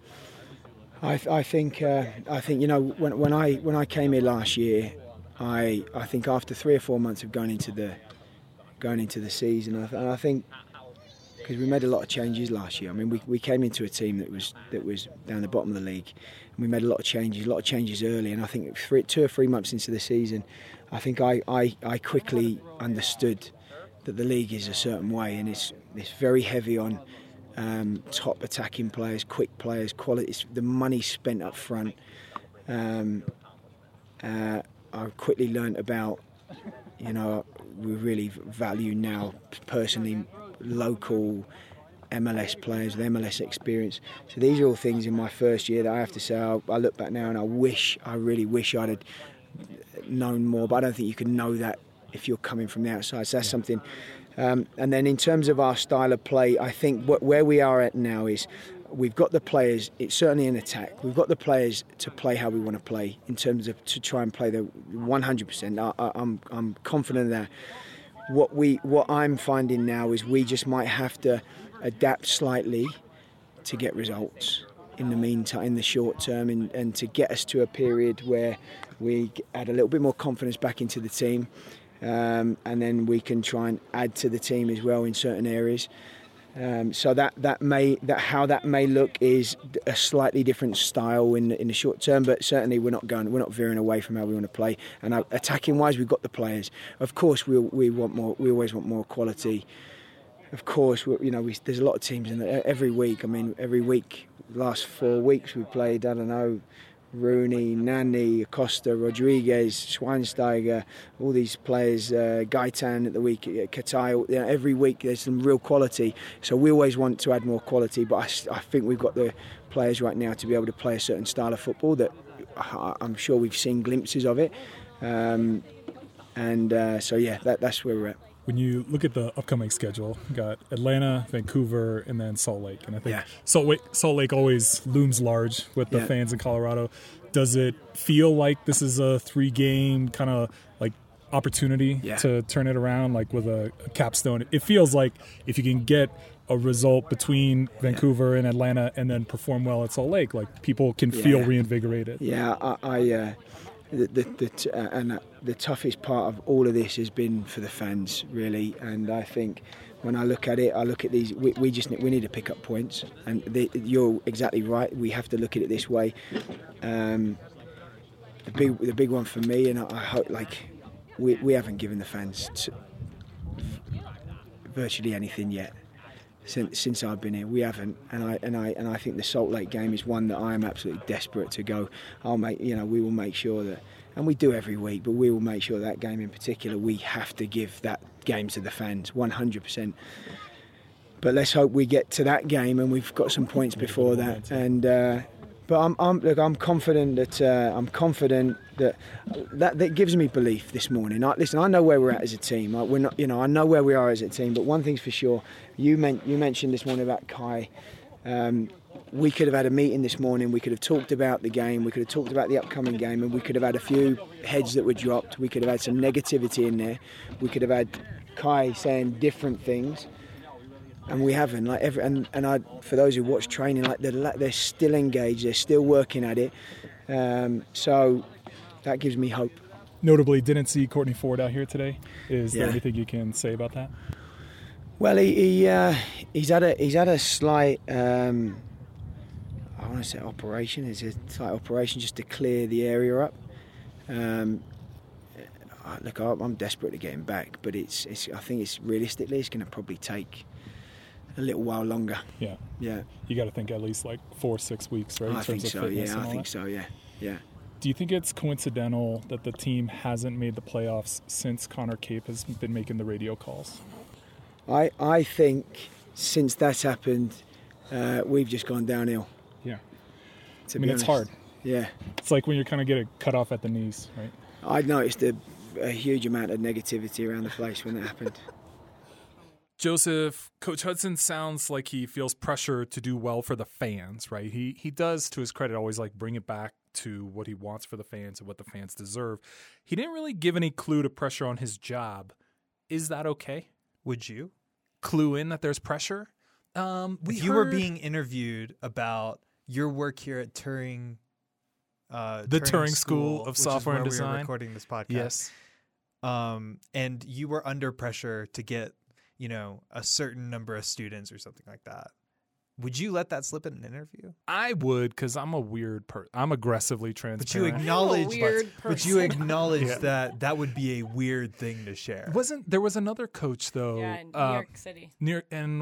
I think when I came here last year, I think after 3 or 4 months of going into the season, I think because we made a lot of changes last year. I mean, we came into a team that was down the bottom of the league, and we made a lot of changes early. And I think 2 or 3 months into the season, I think I quickly understood that the league is a certain way, and it's very heavy on top attacking players, quick players, quality. The money spent up front. I quickly learnt about, we really value now personally local MLS players with MLS experience. So these are all things in my first year that I have to say, I look back now and I really wish I'd have known more, but I don't think you can know that if you're coming from the outside. So that's something. And then in terms of our style of play, I think where we are at now is we've got the players, it's certainly an attack, we've got the players to play how we want to play in terms of to try and play the 100%. I'm confident of that. What I'm finding now is we just might have to adapt slightly to get results in the meantime, in the short term, and to get us to a period where we add a little bit more confidence back into the team, and then we can try and add to the team as well in certain areas. So how that may look is a slightly different style in the short term, but certainly we're not veering away from how we want to play. And attacking wise, we've got the players. Of course, we want more. We always want more quality. Of course, there's a lot of teams in there every week. I mean, every week, last 4 weeks we played. I don't know, Rooney, Nani, Acosta, Rodriguez, Schweinsteiger, all these players, Gaitan at the week, Katai, every week there's some real quality. So we always want to add more quality, but I think we've got the players right now to be able to play a certain style of football that I'm sure we've seen glimpses of it. That's where we're at. When you look at the upcoming schedule, you got Atlanta, Vancouver, and then Salt Lake. And I think Salt Lake always looms large with the fans in Colorado. Does it feel like this is a 3-game kind of like opportunity to turn it around, like with a capstone? It feels like if you can get a result between Vancouver and Atlanta and then perform well at Salt Lake, like people can feel reinvigorated. Yeah, the toughest part of all of this has been for the fans, really. And I think when I look at it, I look at these. We need to pick up points, and you're exactly right. We have to look at it this way. The big one for me, and I hope we haven't given the fans virtually anything yet. Since I've been here, we haven't, and I think the Salt Lake game is one that I am absolutely desperate to go. We will make sure that, and we do every week, but we will make sure that game in particular, we have to give that game to the fans, 100%. But let's hope we get to that game and we've got some points before that. And but I'm confident that gives me belief this morning. Listen, I know where we're at as a team. We're not, I know where we are as a team. But one thing's for sure, you mentioned this morning about Kai. We could have had a meeting this morning. We could have talked about the game. We could have talked about the upcoming game, and we could have had a few heads that were dropped. We could have had some negativity in there. We could have had Kai saying different things. And we haven't. For those who watch training, they're still engaged. They're still working at it. So that gives me hope. Notably, didn't see Courtney Ford out here today. Is there anything you can say about that? Well, he's had a slight. I want to say operation. It's a slight operation just to clear the area up. Look, I'm desperate to get him back, but I think it's realistically it's going to probably take a little while longer. Yeah. Yeah. You got to think at least 4-6 weeks, right? I think so. Yeah. I think so. Yeah. Yeah. Do you think it's coincidental that the team hasn't made the playoffs since Connor Cape has been making the radio calls? I think since that's happened, we've just gone downhill. Yeah. To be honest. It's hard. Yeah. It's like when you're kind of getting cut off at the knees, right? I noticed a huge amount of negativity around the place when that happened. Joseph, Coach Hudson sounds like he feels pressure to do well for the fans, right? He does, to his credit, always bring it back to what he wants for the fans and what the fans deserve. He didn't really give any clue to pressure on his job. Is that okay? Would you? Clue in that there's pressure? If you were being interviewed about your work here at Turing, the Turing School of Software and Design. We were recording this podcast. Yes. And you were under pressure to get, a certain number of students or something like that. Would you let that slip in an interview? I would, because I'm a weird person. I'm aggressively transparent. But you acknowledge that would be a weird thing to share. There was another coach though? Yeah, in New York City, near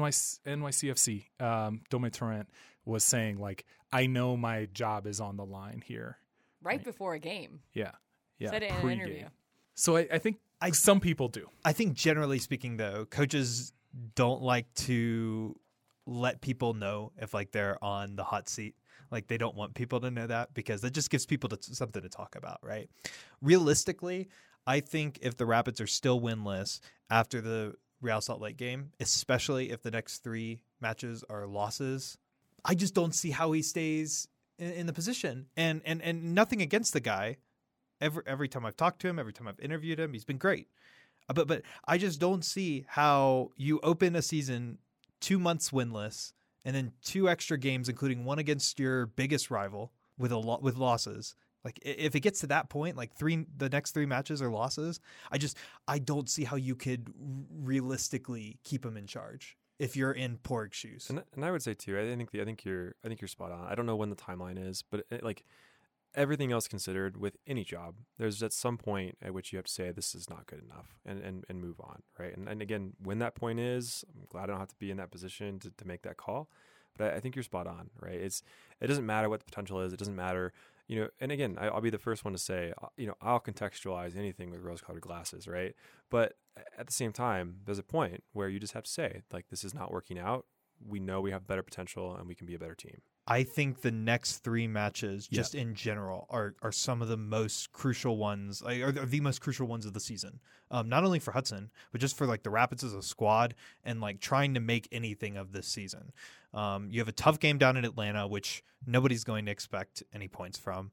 NYCFC. Dome Torrent was saying I know my job is on the line here. Right before a game. Yeah. Said it in an interview. So I think some people do. I think generally speaking, though, coaches don't like to let people know if they're on the hot seat. They don't want people to know that because that just gives people something to talk about, right? Realistically, I think if the Rapids are still winless after the Real Salt Lake game, especially if the next 3 matches are losses, I just don't see how he stays in the position. And nothing against the guy. Every time I've talked to him, every time I've interviewed him, he's been great. But I just don't see how you open a season 2 months winless and then 2 extra games, including one against your biggest rival with losses. If it gets to that point, the next 3 matches are losses, I don't see how you could realistically keep him in charge if you're in Porg's shoes. And I would say too, I think you're spot on. I don't know when the timeline is, but everything else considered, with any job, there's at some point at which you have to say this is not good enough and move on, right? And again, when that point is, I'm glad I don't have to be in that position to make that call. But I think you're spot on, right? It doesn't matter what the potential is. It doesn't matter, and again, I'll be the first one to say, I'll contextualize anything with rose-colored glasses, right? But at the same time, there's a point where you just have to say, this is not working out. We know we have better potential and we can be a better team. I think the next 3 matches, just in general, are some of the most crucial ones, are the most crucial ones of the season. Not only for Hudson, but just for the Rapids as a squad and trying to make anything of this season. You have a tough game down in Atlanta, which nobody's going to expect any points from.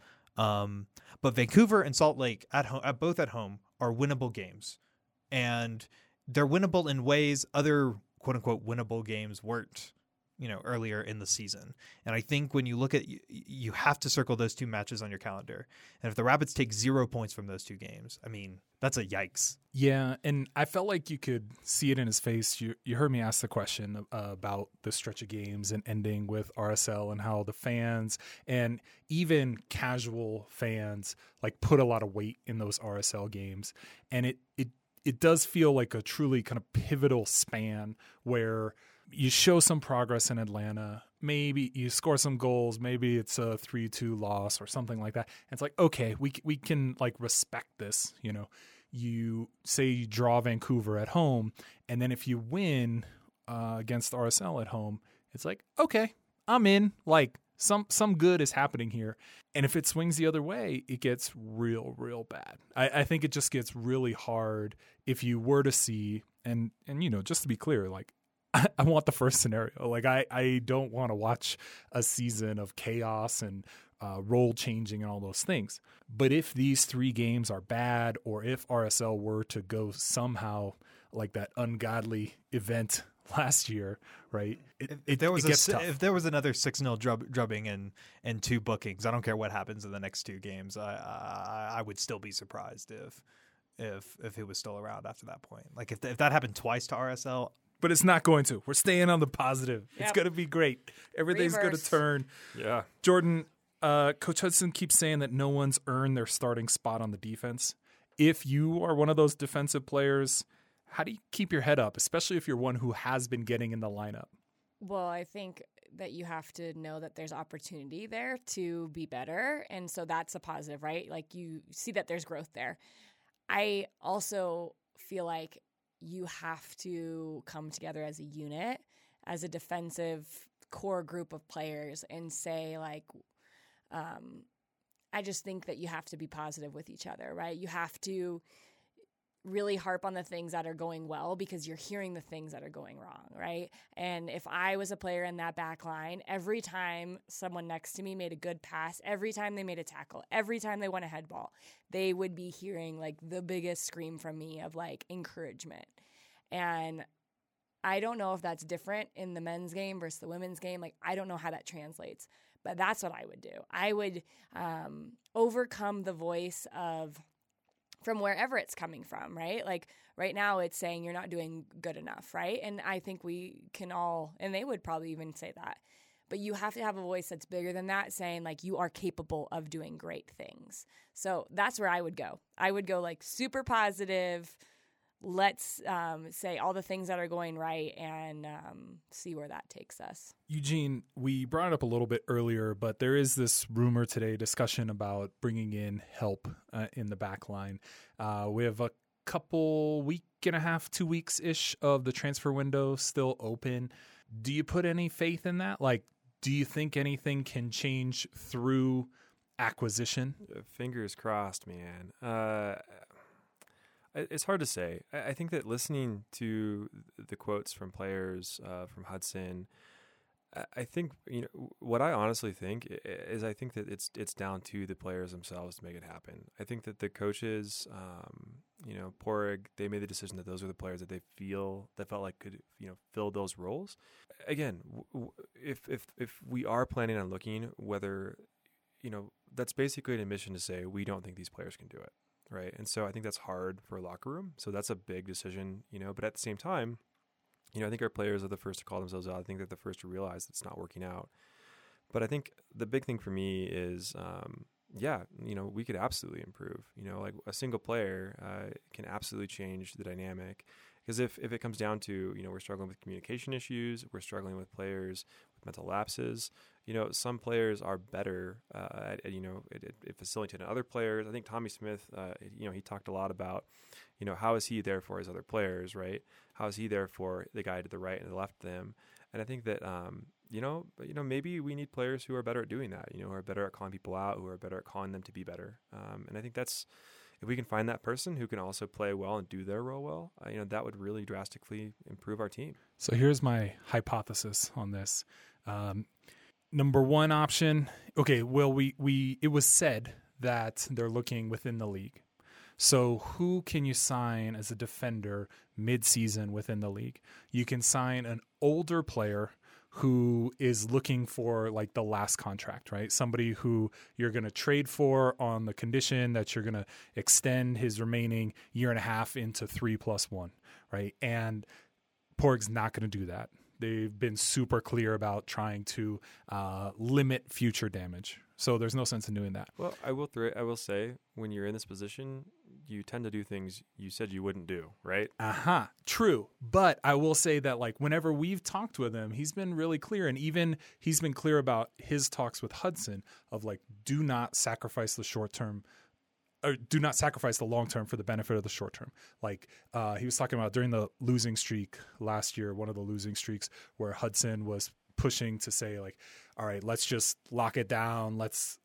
But Vancouver and Salt Lake both at home are winnable games, and they're winnable in ways other quote unquote winnable games weren't. earlier in the season. And I think when you look at, you have to circle those 2 matches on your calendar. And if the Rapids take 0 points from those 2 games, I mean, that's a yikes. Yeah, and I felt like you could see it in his face. You heard me ask the question about the stretch of games and ending with RSL and how the fans and even casual fans like put a lot of weight in those RSL games. And it does feel like a truly kind of pivotal span where you show some progress in Atlanta. Maybe you score some goals. Maybe it's a 3-2 loss or something like that. And it's like, okay, we can like respect this. You say you draw Vancouver at home, and then if you win against RSL at home, it's like, okay, I'm in. Like some good is happening here. And if it swings the other way, it gets real, real bad. I think it just gets really hard if you were to see, and just to be clear, like, I want the first scenario. Like I don't want to watch a season of chaos and role changing and all those things. But if these 3 games are bad, or if RSL were to go somehow like that ungodly event last year, right? If there was tough. If there was another 6-0 drubbing and 2 bookings, I don't care what happens in the next 2 games. I would still be surprised if he was still around after that point. Like if that happened twice to RSL. But it's not going to. We're staying on the positive. It's Yep. going to be great. Everything's going to Reverse. turn. Yeah. Jordan, Coach Hudson keeps saying that no one's earned their starting spot on the defense. If you are one of those defensive players, how do you keep your head up, especially if you're one who has been getting in the lineup? Well, I think that you have to know that there's opportunity there to be better. And so that's a positive, right? Like you see that there's growth there. I also feel like you have to come together as a unit, as a defensive core group of players, and say, like, I just think that you have to be positive with each other, right? You have to really harp on the things that are going well because you're hearing the things that are going wrong, right? And if I was a player in that back line, every time someone next to me made a good pass, every time they made a tackle, every time they won a head ball, they would be hearing like the biggest scream from me of like encouragement. And I don't know if that's different in the men's game versus the women's game. Like, I don't know how that translates, but that's what I would do. I would overcome the voice of from wherever it's coming from, right? Like right now it's saying you're not doing good enough, right? And I think we can all, and they would probably even say that, but you have to have a voice that's bigger than that, saying like you are capable of doing great things. So that's where I would go. I would go like super positive. Let's say all the things that are going right and see where that takes us. Eugene, we brought it up a little bit earlier, but there is this rumor today, discussion about bringing in help in the back line. We have a week and a half, 2 weeks-ish of the transfer window still open. Do you put any faith in that? Like, do you think anything can change through acquisition? Fingers crossed, man. It's hard to say. I think that listening to the quotes from players, from Hudson, I think, what I honestly think is I think that it's down to the players themselves to make it happen. I think that the coaches, Porig, they made the decision that those are the players that they felt like could, fill those roles. Again, if we are planning on looking, whether, that's basically an admission to say we don't think these players can do it. Right. And so I think that's hard for a locker room. So that's a big decision, but at the same time, I think our players are the first to call themselves out. I think they're the first to realize it's not working out. But I think the big thing for me is, we could absolutely improve. Like a single player can absolutely change the dynamic. Because if it comes down to, we're struggling with communication issues, we're struggling with players with mental lapses, some players are better at facilitating other players. I think Tommy Smith, he talked a lot about, how is he there for his other players, right? How is he there for the guy to the right and the left of them? And I think that, maybe we need players who are better at doing that, who are better at calling people out, who are better at calling them to be better. And I think that's, if we can find that person who can also play well and do their role well, that would really drastically improve our team. So here's my hypothesis on this. Number one option, okay, well, it was said that they're looking within the league. So who can you sign as a defender mid-season within the league? You can sign an older player who is looking for like the last contract, right? Somebody who you're going to trade for on the condition that you're going to extend his remaining year and a half into 3+1, right? And Porg's not going to do that. They've been super clear about trying to limit future damage. So there's no sense in doing that. Well, I will say, when you're in this position, you tend to do things you said you wouldn't do, right? True. But I will say that, like, whenever we've talked with him, he's been really clear. And even he's been clear about his talks with Hudson of, like, do not sacrifice the short term, or do not sacrifice the long term for the benefit of the short term. Like, he was talking about during the losing streak last year, one of the losing streaks where Hudson was pushing to say, like, all right, let's just lock it down. Let's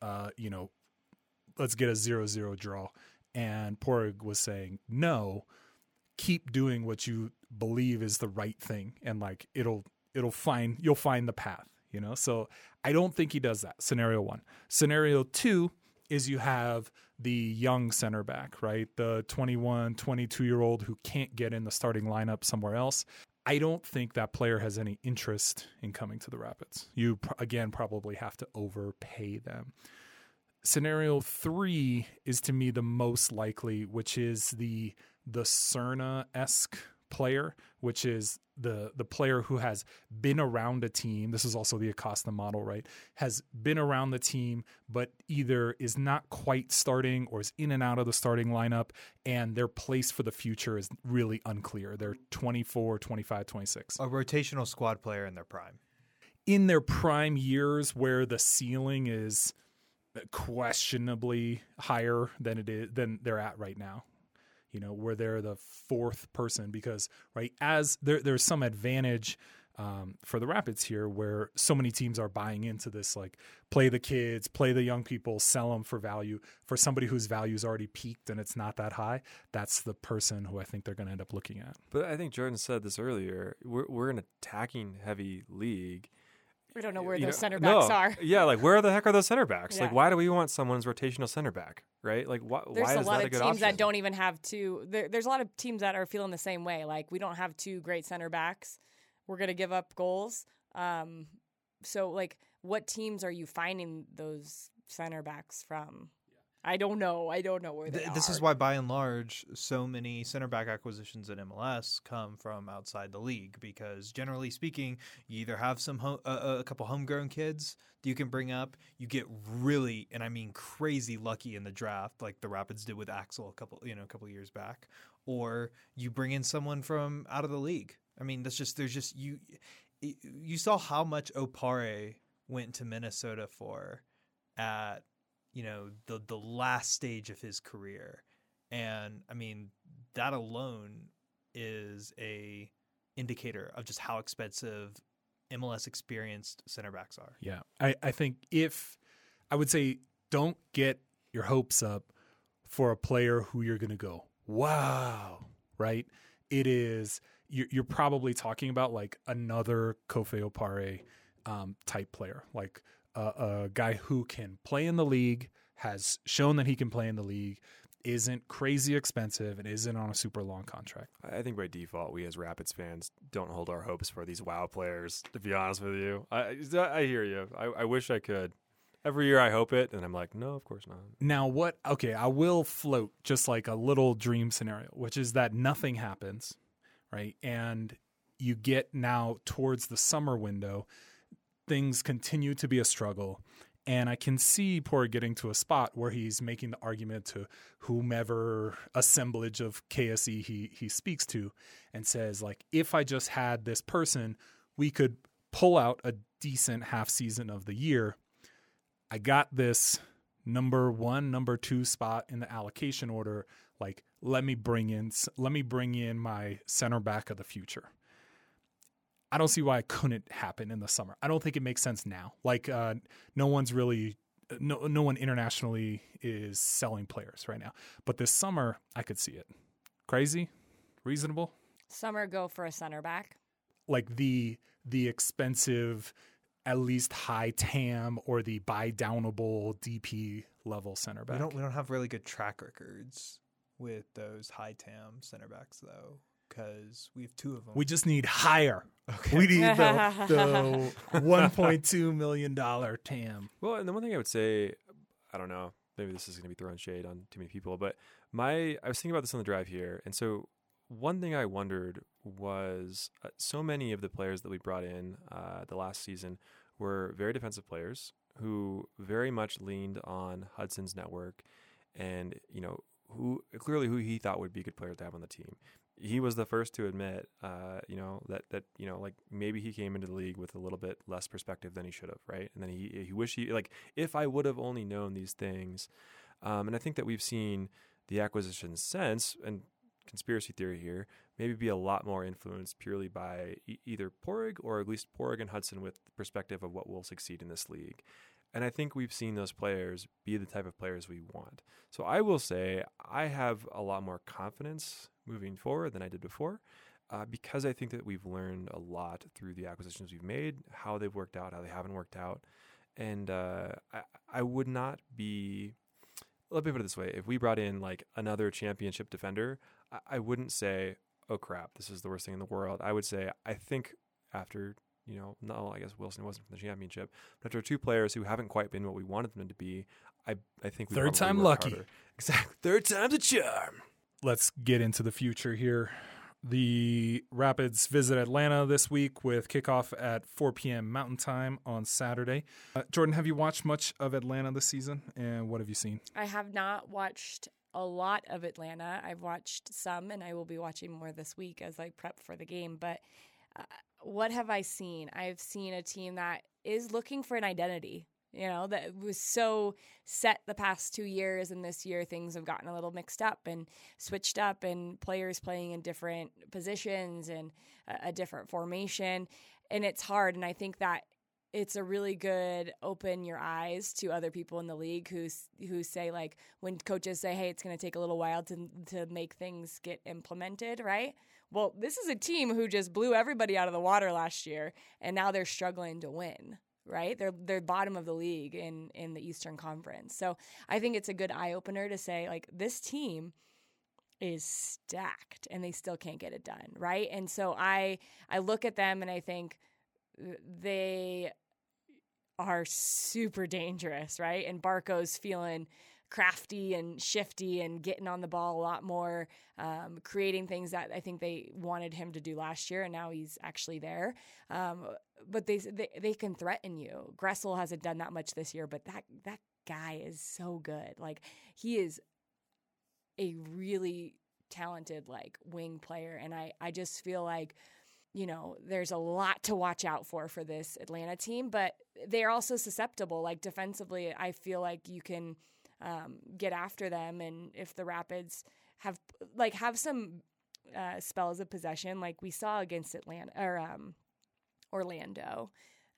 get a 0-0 draw. And Porg was saying, no, keep doing what you believe is the right thing. And like, you'll find the path, you know? So I don't think he does that. Scenario 1. Scenario 2 is you have the young center back, right? The 21, 22-year-old who can't get in the starting lineup somewhere else. I don't think that player has any interest in coming to the Rapids. You, again, probably have to overpay them. Scenario 3 is, to me, the most likely, which is the Cerna-esque player, which is the player who has been around a team. This is also the Acosta model, right? Has been around the team, but either is not quite starting or is in and out of the starting lineup, and their place for the future is really unclear. They're 24, 25, 26. A rotational squad player in their prime. In their prime years, where the ceiling is questionably higher than they're at right now. You know, where they're the fourth person, because right as there's some advantage for the Rapids here, where so many teams are buying into this, like, play the kids, play the young people, sell them for value. For somebody whose value's already peaked and it's not that high, that's the person who I think they're going to end up looking at. But I think Jordan said this earlier. We're an attacking heavy league. We don't know where those center backs are. Yeah, like, where the heck are those center backs? Yeah. Like, why do we want someone's rotational center back, right? Like, why is that a good option? There's a lot of teams that don't even have two. There's a lot of teams that are feeling the same way. Like, we don't have two great center backs. We're going to give up goals. So, like, what teams are you finding those center backs from? I don't know where they are. This is why, by and large, so many center back acquisitions in MLS come from outside the league, because generally speaking, you either have a couple homegrown kids that you can bring up. You get really, and I mean crazy, lucky in the draft, like the Rapids did with Axel a couple years back, or you bring in someone from out of the league. I mean, you saw how much Opare went to Minnesota for at, you know, the last stage of his career. And I mean, that alone is a indicator of just how expensive MLS experienced center backs are. Yeah. I think I would say, don't get your hopes up for a player who you're going to go, wow, right? It is, you're probably talking about like another Kofi Opare type player, like a guy who can play in the league, has shown that he can play in the league, isn't crazy expensive, and isn't on a super long contract. I think by default, we as Rapids fans don't hold our hopes for these wow players, to be honest with you. I hear you. I wish I could. Every year I hope it, and I'm like, no, of course not. Now I will float just like a little dream scenario, which is that nothing happens, right? And you get now towards the summer window, things continue to be a struggle. And I can see Porg getting to a spot where he's making the argument to whomever assemblage of KSE he speaks to, and says, like, if I just had this person, we could pull out a decent half season of the year. I got this number 1, number 2 spot in the allocation order. Like, let me bring in my center back of the future. I don't see why it couldn't happen in the summer. I don't think it makes sense now. Like, no one internationally is selling players right now. But this summer, I could see it. Crazy? Reasonable? Summer, go for a center back. Like the expensive, at least high TAM or the buy downable DP level center back. We don't have really good track records with those high TAM center backs, though. because we have two of them. We just need higher. We need the $1.2 million TAM. Well, and the one thing I would say, I don't know, maybe this is going to be throwing shade on too many people, but I was thinking about this on the drive here. And so one thing I wondered was so many of the players that we brought in the last season were very defensive players who very much leaned on Hudson's network and, who he thought would be good players to have on the team. He was the first to admit, that maybe he came into the league with a little bit less perspective than he should have, right? And then he wished if I would have only known these things. And I think that we've seen the acquisition since, and conspiracy theory here, maybe be a lot more influenced purely by either Porig or at least Porig and Hudson with the perspective of what will succeed in this league. And I think we've seen those players be the type of players we want. So I will say I have a lot more confidence moving forward than I did before because I think that we've learned a lot through the acquisitions we've made, how they've worked out, how they haven't worked out. And I would not be, let me put it this way, if we brought in like another championship defender, I wouldn't say, oh crap, this is the worst thing in the world. I would say, I think after, no, I guess Wilson wasn't from the championship, but after two players who haven't quite been what we wanted them to be, I think we third time work lucky. Harder. Exactly. Third time's a charm. Let's get into the future here. The Rapids visit Atlanta this week with kickoff at 4 p.m. Mountain Time on Saturday. Jordan, have you watched much of Atlanta this season, and what have you seen? I have not watched a lot of Atlanta. I've watched some, and I will be watching more this week as I prep for the game. But what have I seen? I've seen a team that is looking for an identity. That was so set the past 2 years, and this year things have gotten a little mixed up and switched up, and players playing in different positions and a different formation, and it's hard. And I think that it's a really good open your eyes to other people in the league who say, like, when coaches say, hey, it's going to take a little while to make things get implemented, right? Well, this is a team who just blew everybody out of the water last year, and now they're struggling to win. Right? They're bottom of the league in the Eastern Conference. So I think it's a good eye-opener to say, like, this team is stacked and they still can't get it done, right? And so I look at them and I think they are super dangerous, right? And Barco's feeling crafty and shifty and getting on the ball a lot more, creating things that I think they wanted him to do last year, and now he's actually there. But they can threaten you. Gressel hasn't done that much this year, but that guy is so good. Like, he is a really talented, like, wing player, and I just feel like, there's a lot to watch out for this Atlanta team, but they're also susceptible. Like, defensively, I feel like you can get after them, and if the Rapids have some spells of possession like we saw against Atlanta or Orlando,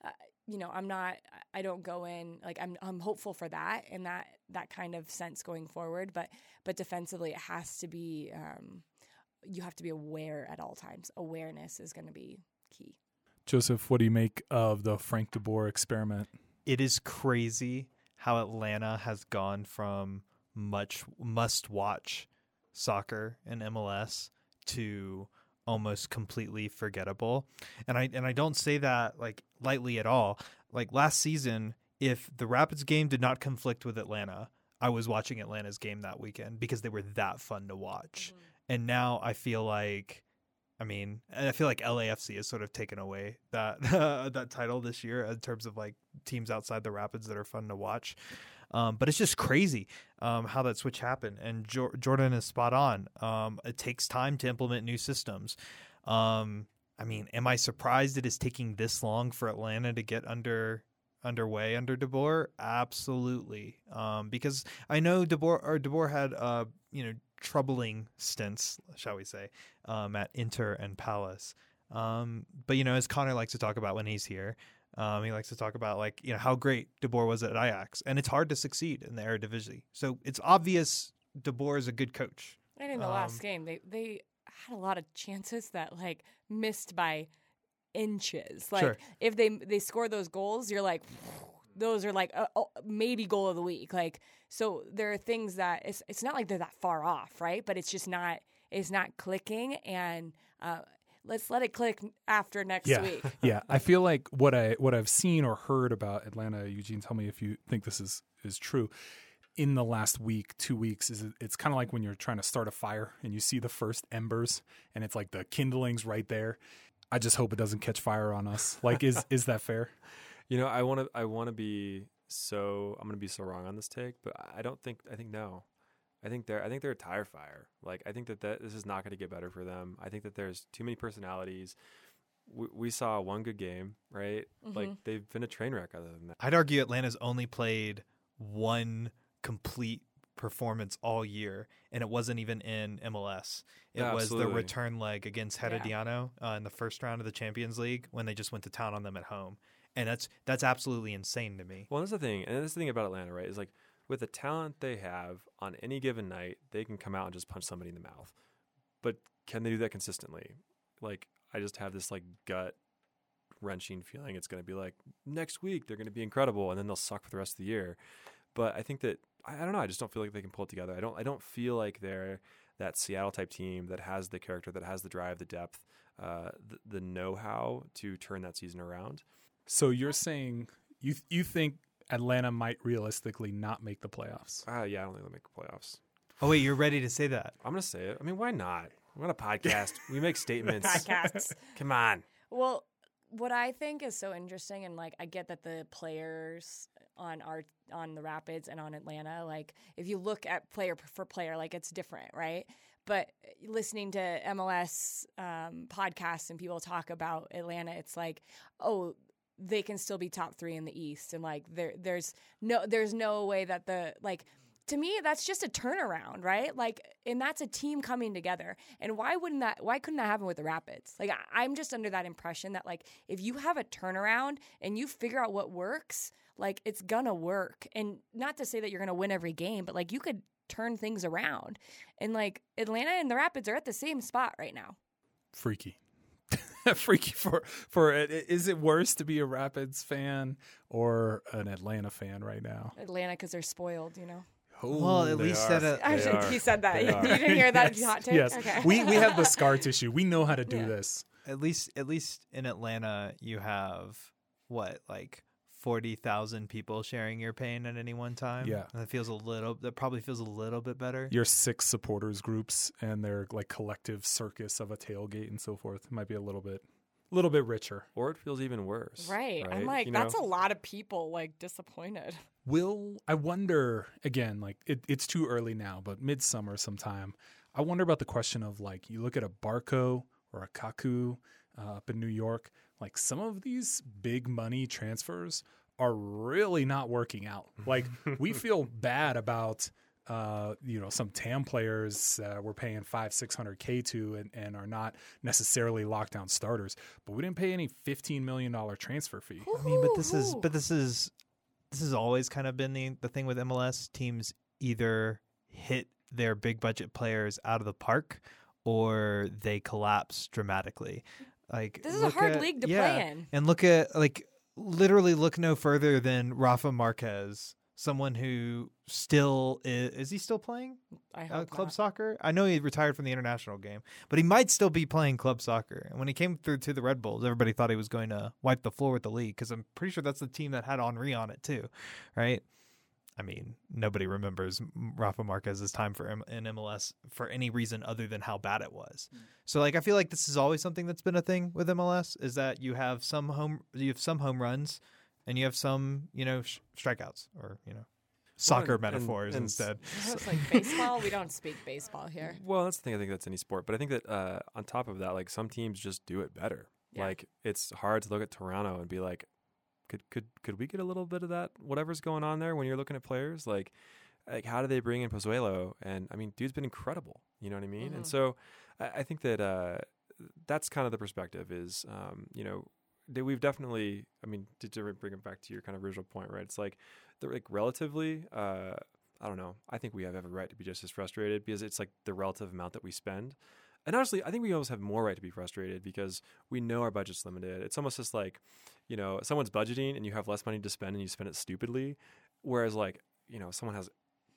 I don't go in like I'm hopeful for that and that kind of sense going forward, but defensively it has to be you have to be aware at all times. Awareness is going to be key. Joseph, what do you make of the Frank DeBoer experiment? It is crazy how Atlanta has gone from much must-watch soccer in MLS to almost completely forgettable. And I don't say that like lightly at all. Like last season, if the Rapids game did not conflict with Atlanta, I was watching Atlanta's game that weekend because they were that fun to watch. Mm-hmm. And now I feel like LAFC has sort of taken away that that title this year in terms of like teams outside the Rapids that are fun to watch. But it's just crazy how that switch happened. And Jordan is spot on. It takes time to implement new systems. Am I surprised it is taking this long for Atlanta to get underway under DeBoer? Absolutely. Because I know DeBoer had troubling stints, shall we say, at Inter and Palace. But as Connor likes to talk about when he's here, he likes to talk about how great DeBoer was at Ajax, and it's hard to succeed in the Eredivisie. So it's obvious DeBoer is a good coach. And in the last game, they had a lot of chances that missed by inches. Sure. If they score those goals, you're like, those are maybe goal of the week. So there are things that it's not like they're that far off, right? But it's just not is not clicking, and let's let it click after next week. Yeah, I feel like what I've seen or heard about Atlanta, Eugene, tell me if you think this is true. In the last week, 2 weeks, it's kind of like when you're trying to start a fire and you see the first embers and it's like the kindling's right there. I just hope it doesn't catch fire on us. Like, is that fair? I want to be I'm going to be so wrong on this take, but I think no. I think they're a tire fire. Like, I think that this is not going to get better for them. I think that there's too many personalities. We saw one good game, right? Mm-hmm. Like, they've been a train wreck other than that. I'd argue Atlanta's only played one complete performance all year, and it wasn't even in MLS. It was the Absolutely. return leg against Herediano in the first round of the Champions League when they just went to town on them at home. And that's absolutely insane to me. Well, that's the thing. And that's the thing about Atlanta, right? Is like, with the talent they have on any given night, they can come out and just punch somebody in the mouth. But can they do that consistently? Like, I just have this like gut wrenching feeling it's going to be like next week they're going to be incredible and then they'll suck for the rest of the year. But I think that I don't know. I just don't feel like they can pull it together. I don't feel like they're that Seattle type team that has the character, that has the drive, the depth, the know-how to turn that season around. So you're saying you think Atlanta might realistically not make the playoffs? Yeah, I don't think they'll make the playoffs. Oh, wait, you're ready to say that? I'm going to say it. I mean, why not? We're on a podcast. We make statements. Podcasts. Come on. Well, what I think is so interesting, and like I get that the players on the Rapids and on Atlanta, like if you look at player for player, like it's different, right? But listening to MLS podcasts and people talk about Atlanta, it's like, oh, they can still be top 3 in the East, and like there's no way that to me, that's just a turnaround, right? Like, and that's a team coming together. And why couldn't that happen with the Rapids? Like, I'm just under that impression that, like, if you have a turnaround and you figure out what works, like, it's gonna work. And not to say that you're gonna win every game, but, like, you could turn things around. And, like, Atlanta and the Rapids are at the same spot right now. Freaky. Freaky for it. Is it worse to be a Rapids fan or an Atlanta fan right now? Atlanta, because they're spoiled, you know? Well, at least at a Actually, he said that. They You are. didn't hear that Yes, hot take? yes. Okay. We have the scar tissue. We know how to do Yeah. this. at least in Atlanta, you have what, like 40,000 people sharing your pain at any one time. Yeah. And that probably feels a little bit better. Your 6 supporters groups and their like collective circus of a tailgate and so forth might be a little bit richer. Or it feels even worse. Right. I'm like, You that's know? a lot of people, like, disappointed. I wonder, again, like it's too early now, but midsummer sometime, I wonder about the question of like, you look at a Barco or a Kaku up in New York, like some of these big money transfers are really not working out. Like we feel bad about, some TAM players we're paying $500-600K to and are not necessarily lockdown starters, but we didn't pay any $15 million transfer fee. I mean, but this is always kind of been the thing with MLS. Teams either hit their big budget players out of the park or they collapse dramatically. Like, This is a hard league to play in. And look no further than Rafa Marquez, someone who still is he still playing I hope club not. soccer? I know he retired from the international game, but he might still be playing club soccer. And when he came through to the Red Bulls, everybody thought he was going to wipe the floor with the league, because I'm pretty sure that's the team that had Henry on it too, right? I mean, nobody remembers Rafa Marquez's time in MLS for any reason other than how bad it was. So, like, I feel like this is always something that's been a thing with MLS, is that you have some home runs and you have some, strikeouts, or soccer and- metaphors and instead. It's like baseball. We don't speak baseball here. Well, that's the thing. I think that's any sport. But I think that on top of that, like some teams just do it better. Yeah. Like it's hard to look at Toronto and be like, could we get a little bit of that, whatever's going on there when you're looking at players? Like how do they bring in Pozuelo? And I mean, dude's been incredible. You know what I mean? Mm-hmm. And so I think that that's kind of the perspective is, that we've definitely, I mean, to bring it back to your kind of original point, right? It's like they're like relatively, I don't know. I think we have every right to be just as frustrated because it's like the relative amount that we spend. And honestly, I think we almost have more right to be frustrated because we know our budget's limited. It's almost just like, someone's budgeting and you have less money to spend and you spend it stupidly. Whereas like, someone has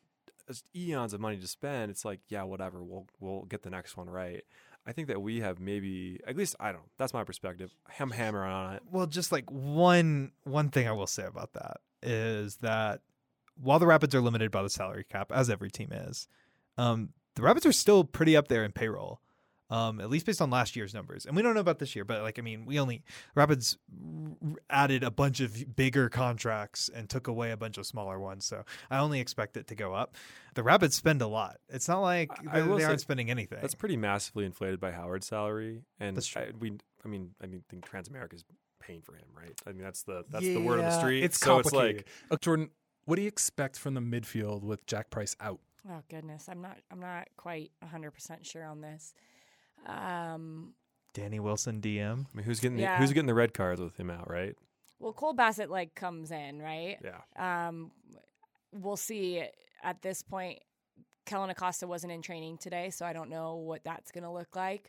eons of money to spend, it's like, yeah, whatever, we'll get the next one right. I think that we have maybe, at least I don't. That's my perspective. I'm hammering on it. Well, just like one thing I will say about that is that while the Rapids are limited by the salary cap, as every team is, the Rapids are still pretty up there in payroll, at least based on last year's numbers. And we don't know about this year, but like, I mean, Rapids added a bunch of bigger contracts and took away a bunch of smaller ones. So I only expect it to go up. The Rapids spend a lot. It's not like they aren't spending anything. That's pretty massively inflated by Howard's salary. And That's true. I think Transamerica is paying for him, right? I mean, that's the word on the street. It's so complicated. It's like, Jordan, what do you expect from the midfield with Jack Price out? Oh goodness, I'm not quite 100% sure on this. Danny Wilson, DM. I mean, who's getting Yeah. who's getting the red cards with him out, right? Well, Cole Bassett comes in, right? Yeah. We'll see. At this point, Kellen Acosta wasn't in training today, so I don't know what that's going to look like.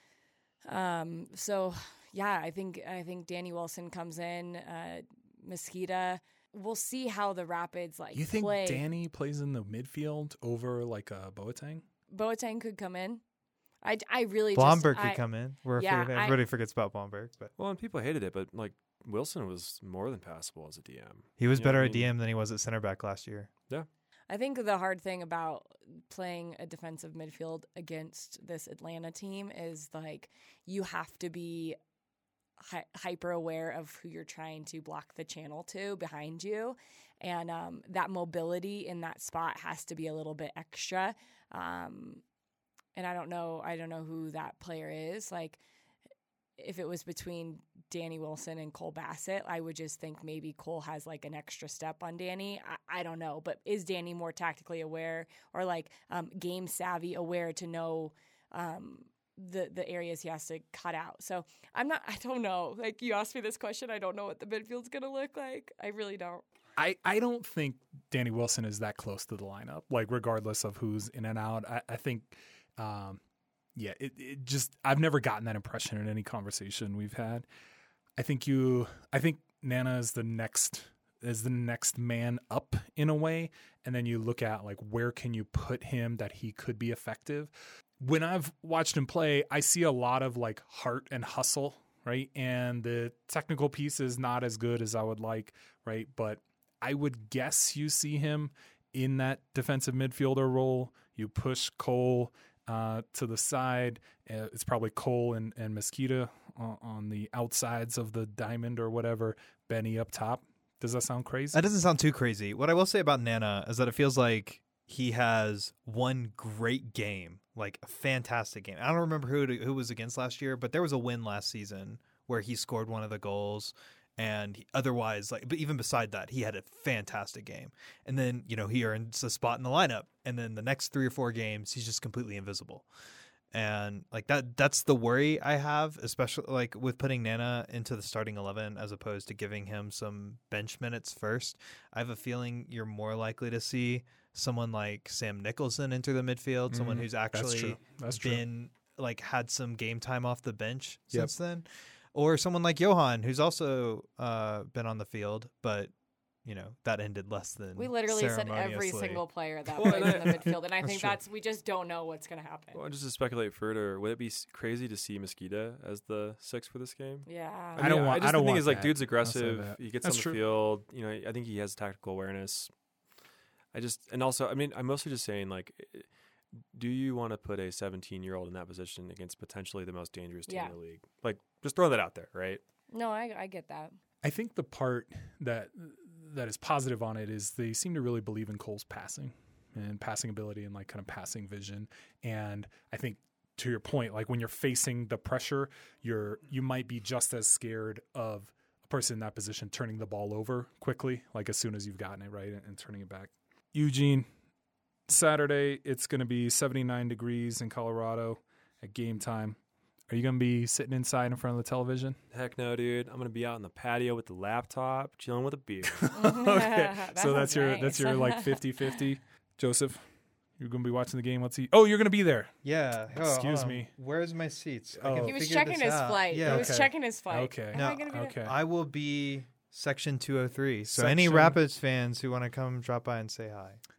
So yeah, I think Danny Wilson comes in. Mosqueda. We'll see how the Rapids You think play. Danny plays in the midfield over like Boateng? Boateng could come in. I really Blomberg just, could come in. Everybody forgets about Blomberg, but Well, and people hated it, but like Wilson was more than passable as a DM. he was You know better what I at mean? DM than he was at center back last year. I think the hard thing about playing a defensive midfield against this Atlanta team is like you have to be hyper aware of who you're trying to block the channel to behind you, and that mobility in that spot has to be a little bit extra. And I don't know who that player is. Like, if it was between Danny Wilson and Cole Bassett, I would just think maybe Cole has like an extra step on Danny. I don't know, but is Danny more tactically aware or like game savvy aware to know the areas he has to cut out? So I don't know. Like, you asked me this question, I don't know what the midfield's gonna look like. I really don't. I don't think Danny Wilson is that close to the lineup, like regardless of who's in and out. I think it just, I've never gotten that impression in any conversation we've had. I think Nana is the next man up in a way, and then you look at like where can you put him that he could be effective. When I've watched him play, I see a lot of like heart and hustle, right? And the technical piece is not as good as I would like, right? But I would guess you see him in that defensive midfielder role. You push Cole to the side. It's probably Cole and Mosqueda on the outsides of the diamond or whatever. Benny up top. Does that sound crazy? That doesn't sound too crazy. What I will say about Nana is that it feels like he has one great game, like a fantastic game. I don't remember who was against last year, but there was a win last season where he scored one of the goals. And otherwise, but even beside that, he had a fantastic game. And then, he earns a spot in the lineup. And then the next 3 or 4 games, he's just completely invisible. And like that's the worry I have, especially like with putting Nana into the starting 11 as opposed to giving him some bench minutes first. I have a feeling you're more likely to see someone like Sam Nicholson enter the midfield, someone who's actually been like had some game time off the bench since then. Or someone like Johan, who's also been on the field, but that ended less than. We literally said every single player that plays in the midfield, and I think we just don't know what's going to happen. Well, just to speculate further, would it be crazy to see Mosqueda as the 6 for this game? Yeah, I don't want. The thing is, like, that. dude's aggressive. He gets That's on the true. field. I think he has tactical awareness. And also, I mean, I'm mostly just saying, like, do you want to put a 17-year-old in that position against potentially the most dangerous team in the league? Like, just throw that out there, right? No, I get that. I think the part that is positive on it is they seem to really believe in Cole's passing and passing ability and like kind of passing vision. And I think to your point, like when you're facing the pressure, you might be just as scared of a person in that position turning the ball over quickly, like as soon as you've gotten it right and turning it back. Eugene, Saturday, it's going to be 79 degrees in Colorado at game time. Are you going to be sitting inside in front of the television? Heck no, dude. I'm going to be out on the patio with the laptop, chilling with a beer. Okay. So that's your like 50-50. Joseph, you're going to be watching the game. Let's see. Oh, you're going to be there. Yeah. Excuse me. Where's my seats? Oh. He was checking his flight. Yeah, he was checking his flight. Okay. Am I gonna be there? I will be section 203. So Section- any Rapids fans who want to come drop by and say hi.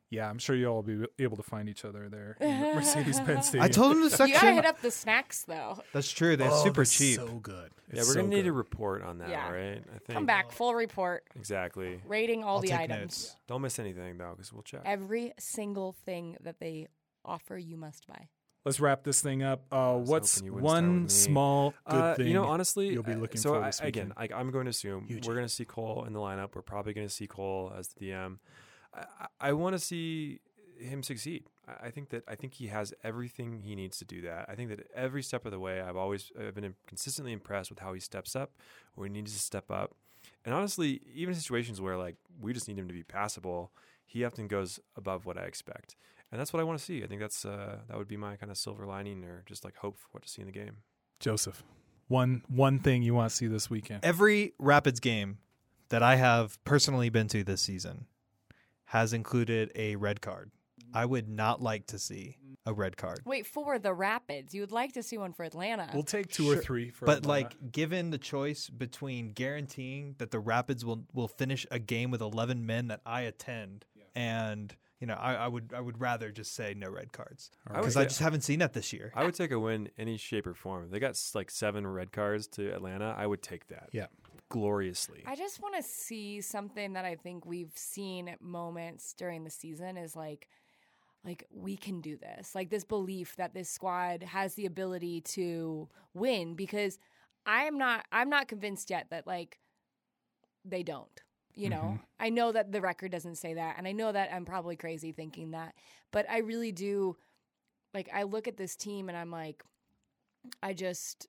Yeah, I'm sure you'll all be able to find each other there in Mercedes-Benz Stadium. I told him the You gotta section. hit up the snacks though. That's true. They're Oh, super they're cheap. So good. Yeah, It's we're so gonna need good. a report on that, Yeah. right? I think. Come back, full report, Exactly. rating all I'll the take items. notes. Don't miss anything though, because we'll check. Every single thing that they offer, you must buy. Let's wrap this thing up. was What's hoping you wouldn't start with one me. small good thing? You know, honestly, you'll be looking so for this again, weekend? I'm going to assume Eugene. we're going to see Cole in the lineup. We're probably going to see Cole as the DM. I want to see him succeed. I think he has everything he needs to do that. I think that every step of the way, I've been consistently impressed with how he steps up when he needs to step up. And honestly, even in situations where like we just need him to be passable, he often goes above what I expect. And that's what I want to see. I think that would be my kind of silver lining, or just like hope for what to see in the game. Joseph, one thing you want to see this weekend. Every Rapids game that I have personally been to this season has included a red card. I would not like to see a red card. Wait, for the Rapids, you would like to see one for Atlanta. We'll take two or three. For But Atlanta. like, given the choice between guaranteeing that the Rapids will finish a game with 11 men that I attend, and I would rather just say no red cards I would because say- I just haven't seen that this year. I would take a win any shape or form. If they got like 7 red cards to Atlanta, I would take that. Yeah. Gloriously. I just want to see something that I think we've seen at moments during the season is like we can do this. Like this belief that this squad has the ability to win, because I'm not convinced yet that like they don't. You know, I know that the record doesn't say that, and I know that I'm probably crazy thinking that, but I really do. Like, I look at this team and I'm like, I just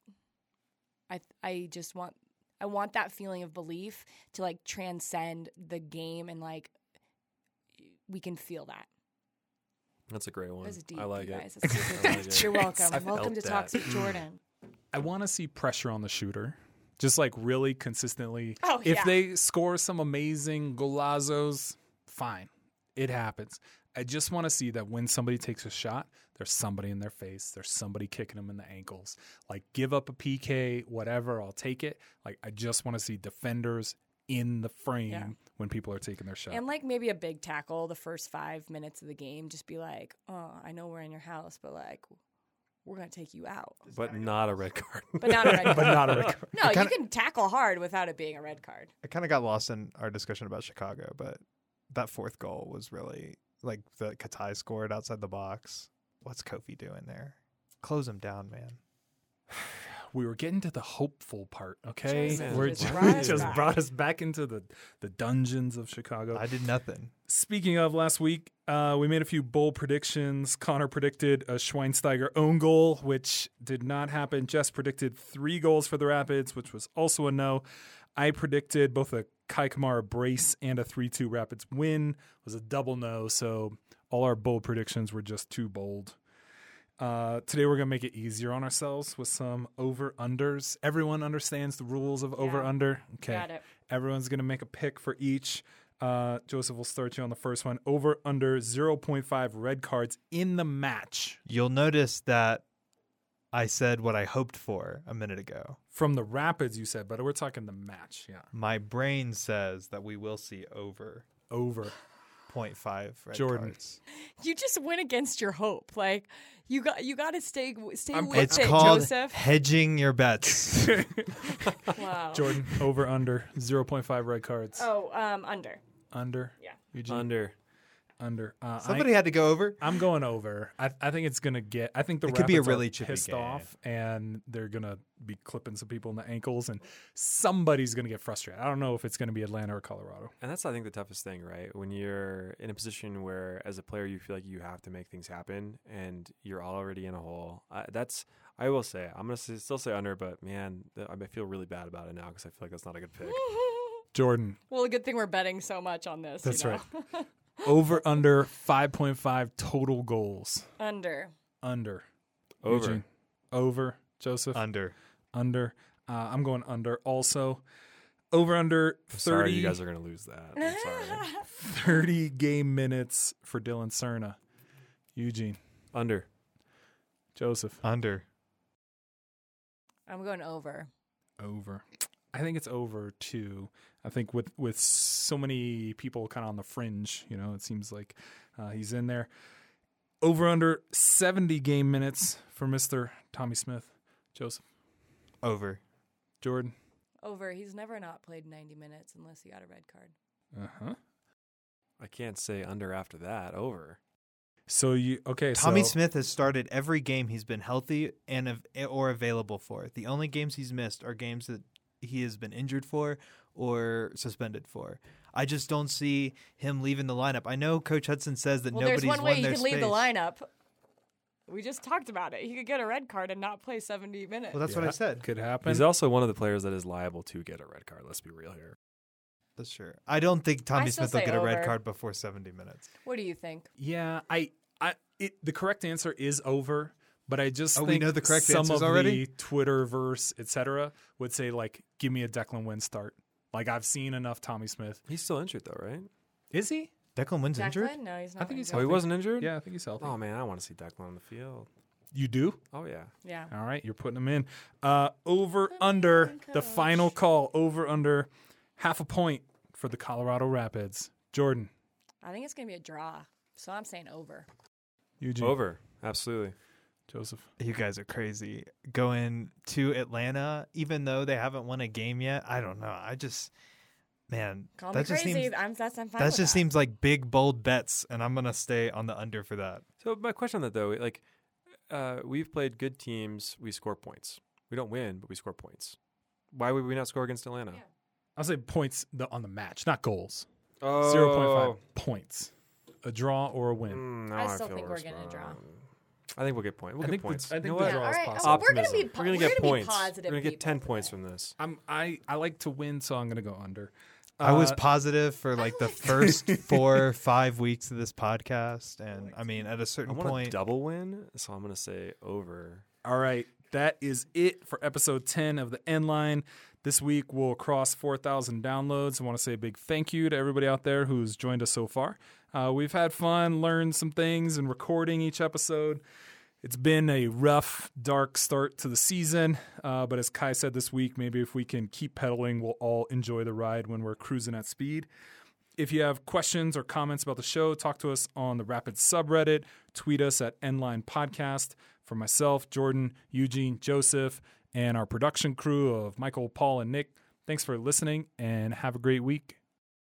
want that feeling of belief to like transcend the game, and like we can feel that. That's a great one. That's deep, I like you it. guys. It's super I deep. like it. You're welcome. I Welcome to felt that. Toxic Jordan. I want to see pressure on the shooter. Just like really consistently. Oh, if yeah. they score some amazing golazos, fine. It happens. I just want to see that when somebody takes a shot, there's somebody in their face. There's somebody kicking them in the ankles. Like, give up a PK, whatever, I'll take it. Like, I just want to see defenders in the frame when people are taking their shot. And like maybe a big tackle the first 5 minutes of the game. Just be like, oh, I know we're in your house, but like we're going to take you out. But not a red card. But not a red card. but not a red card. No, kinda- you can tackle hard without it being a red card. I kind of got lost in our discussion about Chicago, but that fourth goal was really like the Katai scored outside the box. What's Kofi doing there? Close him down, man. We were getting to the hopeful part, okay? Joseph We're just just, brought us just back. brought us back into the dungeons of Chicago. I did nothing. Speaking of last week, we made a few bold predictions. Connor predicted a Schweinsteiger own goal, which did not happen. Jess predicted 3 goals for the Rapids, which was also a no. I predicted both a Kai Kamara brace and a 3-2 Rapids win. It was a double no, so all our bold predictions were just too bold. Today we're going to make it easier on ourselves with some over-unders. Everyone understands the rules of over-under. Okay. Got it. Everyone's going to make a pick for each. Joseph, we'll start you on the first one. Over under 0.5 red cards in the match You'll notice that I said what I hoped for a minute ago. from the Rapids, you said, but we're talking the match. Yeah. My brain says that we will see over Over. 0.5 red Jordan. cards. You just went against your hope. Like you got to stay with It's it, called Joseph. hedging your bets. Wow. Jordan, over under 0.5 red cards. Oh, under. Under. Yeah. Eugene, Under. under. Somebody had to go over. I'm going over. I think it's gonna get. I think the It could be a Rapids are really chippy pissed game. off, and they're gonna be clipping some people in the ankles, and somebody's gonna get frustrated. I don't know if it's gonna be Atlanta or Colorado. And that's, I think, the toughest thing, right? When you're in a position where, as a player, you feel like you have to make things happen, and you're already in a hole. I will say, I'm gonna still say under, but man, I feel really bad about it now because I feel like that's not a good pick. Jordan, Well, a good thing we're betting so much on this. That's you know? right. over under 5.5 total goals. Under. Under. Over. Eugene. Over. Joseph. Under. Under. I'm going under also. Over under I'm sorry, 30, you guys are gonna lose that. I'm sorry. 30 game minutes for Dylan Cerna. Eugene. Under. Joseph. Under. I'm going over. Over. I think it's over too. I think with so many people kind of on the fringe, it seems like he's in there. Over under 70 game minutes for Mr. Tommy Smith. Joseph. Over. Jordan. Over. He's never not played 90 minutes unless he got a red card. Uh-huh. I can't say under after that. Over. So Tommy Smith has started every game he's been healthy or available for. The only games he's missed are games that he has been injured for or suspended for. I just don't see him leaving the lineup. I know Coach Hudson says that nobody's there's one way won he their could space. leave the lineup. We just talked about it. He could get a red card and not play 70 minutes. Well, that's what I said. Could happen. He's also one of the players that is liable to get a red card. Let's be real here. That's true. I don't think Tommy still Smith will say get a red over. card before 70 minutes. What do you think? Yeah, the correct answer is over, but I just we think know the correct some answers of already? the Twitterverse, etc., would say like, give me a Declan Wynn start. Like I've seen enough Tommy Smith. He's still injured though, right? Is he? Declan Wynn's injured? Declan? No, he's not. I think he's Oh, he healthy. wasn't injured? Yeah, I think he's healthy. Oh man, I want to see Declan on the field. You do? Oh yeah. Yeah. All right, you're putting him in. Over under the final call. Over under half a point for the Colorado Rapids. Jordan. I think it's going to be a draw. So I'm saying over. Eugene. Over. Absolutely. Joseph. You guys are crazy. Going to Atlanta, even though they haven't won a game yet, I don't know. Call that me just crazy. seems I'm fine that with just that. seems like big bold bets, and I'm gonna stay on the under for that. So my question on that though, like, we've played good teams. We score points. We don't win, but we score points. Why would we not score against Atlanta? Yeah. I'll say points on the match, not goals. Oh. 0.5 points. A draw or a win. Now I still feel think we're worse getting a about draw. it. I think we'll get points. We'll I get think the- points. I think You know the what? draw all is right. possible. We're gonna be Optimism. We're gonna get be points. positive We're gonna get people 10 today. points from this. I like to win, so I'm going to go under. I was positive for like the first 4 or 5 weeks of this podcast, and I mean, at a I certain want point, a double win, so I'm gonna say over. All right, that is it for episode 10 of the End Line. This week we'll cross 4,000 downloads. I want to say a big thank you to everybody out there who's joined us so far. We've had fun, learned some things, and recording each episode. It's been a rough, dark start to the season, but as Kai said this week, maybe if we can keep pedaling, we'll all enjoy the ride when we're cruising at speed. If you have questions or comments about the show, talk to us on the Rapids subreddit. Tweet us at Endline Podcast. For myself, Jordan, Eugene, Joseph, and our production crew of Michael, Paul, and Nick, thanks for listening, and have a great week.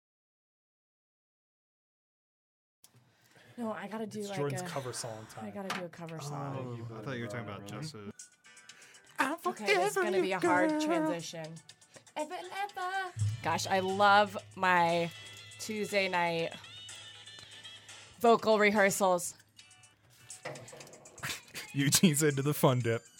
No, I gotta do It's like Jordan's a. cover song I time. gotta do a cover song. I thought you were talking about Joseph. Okay, this is gonna be a hard transition. Gosh, I love my Tuesday night vocal rehearsals. Eugene said to the fun dip.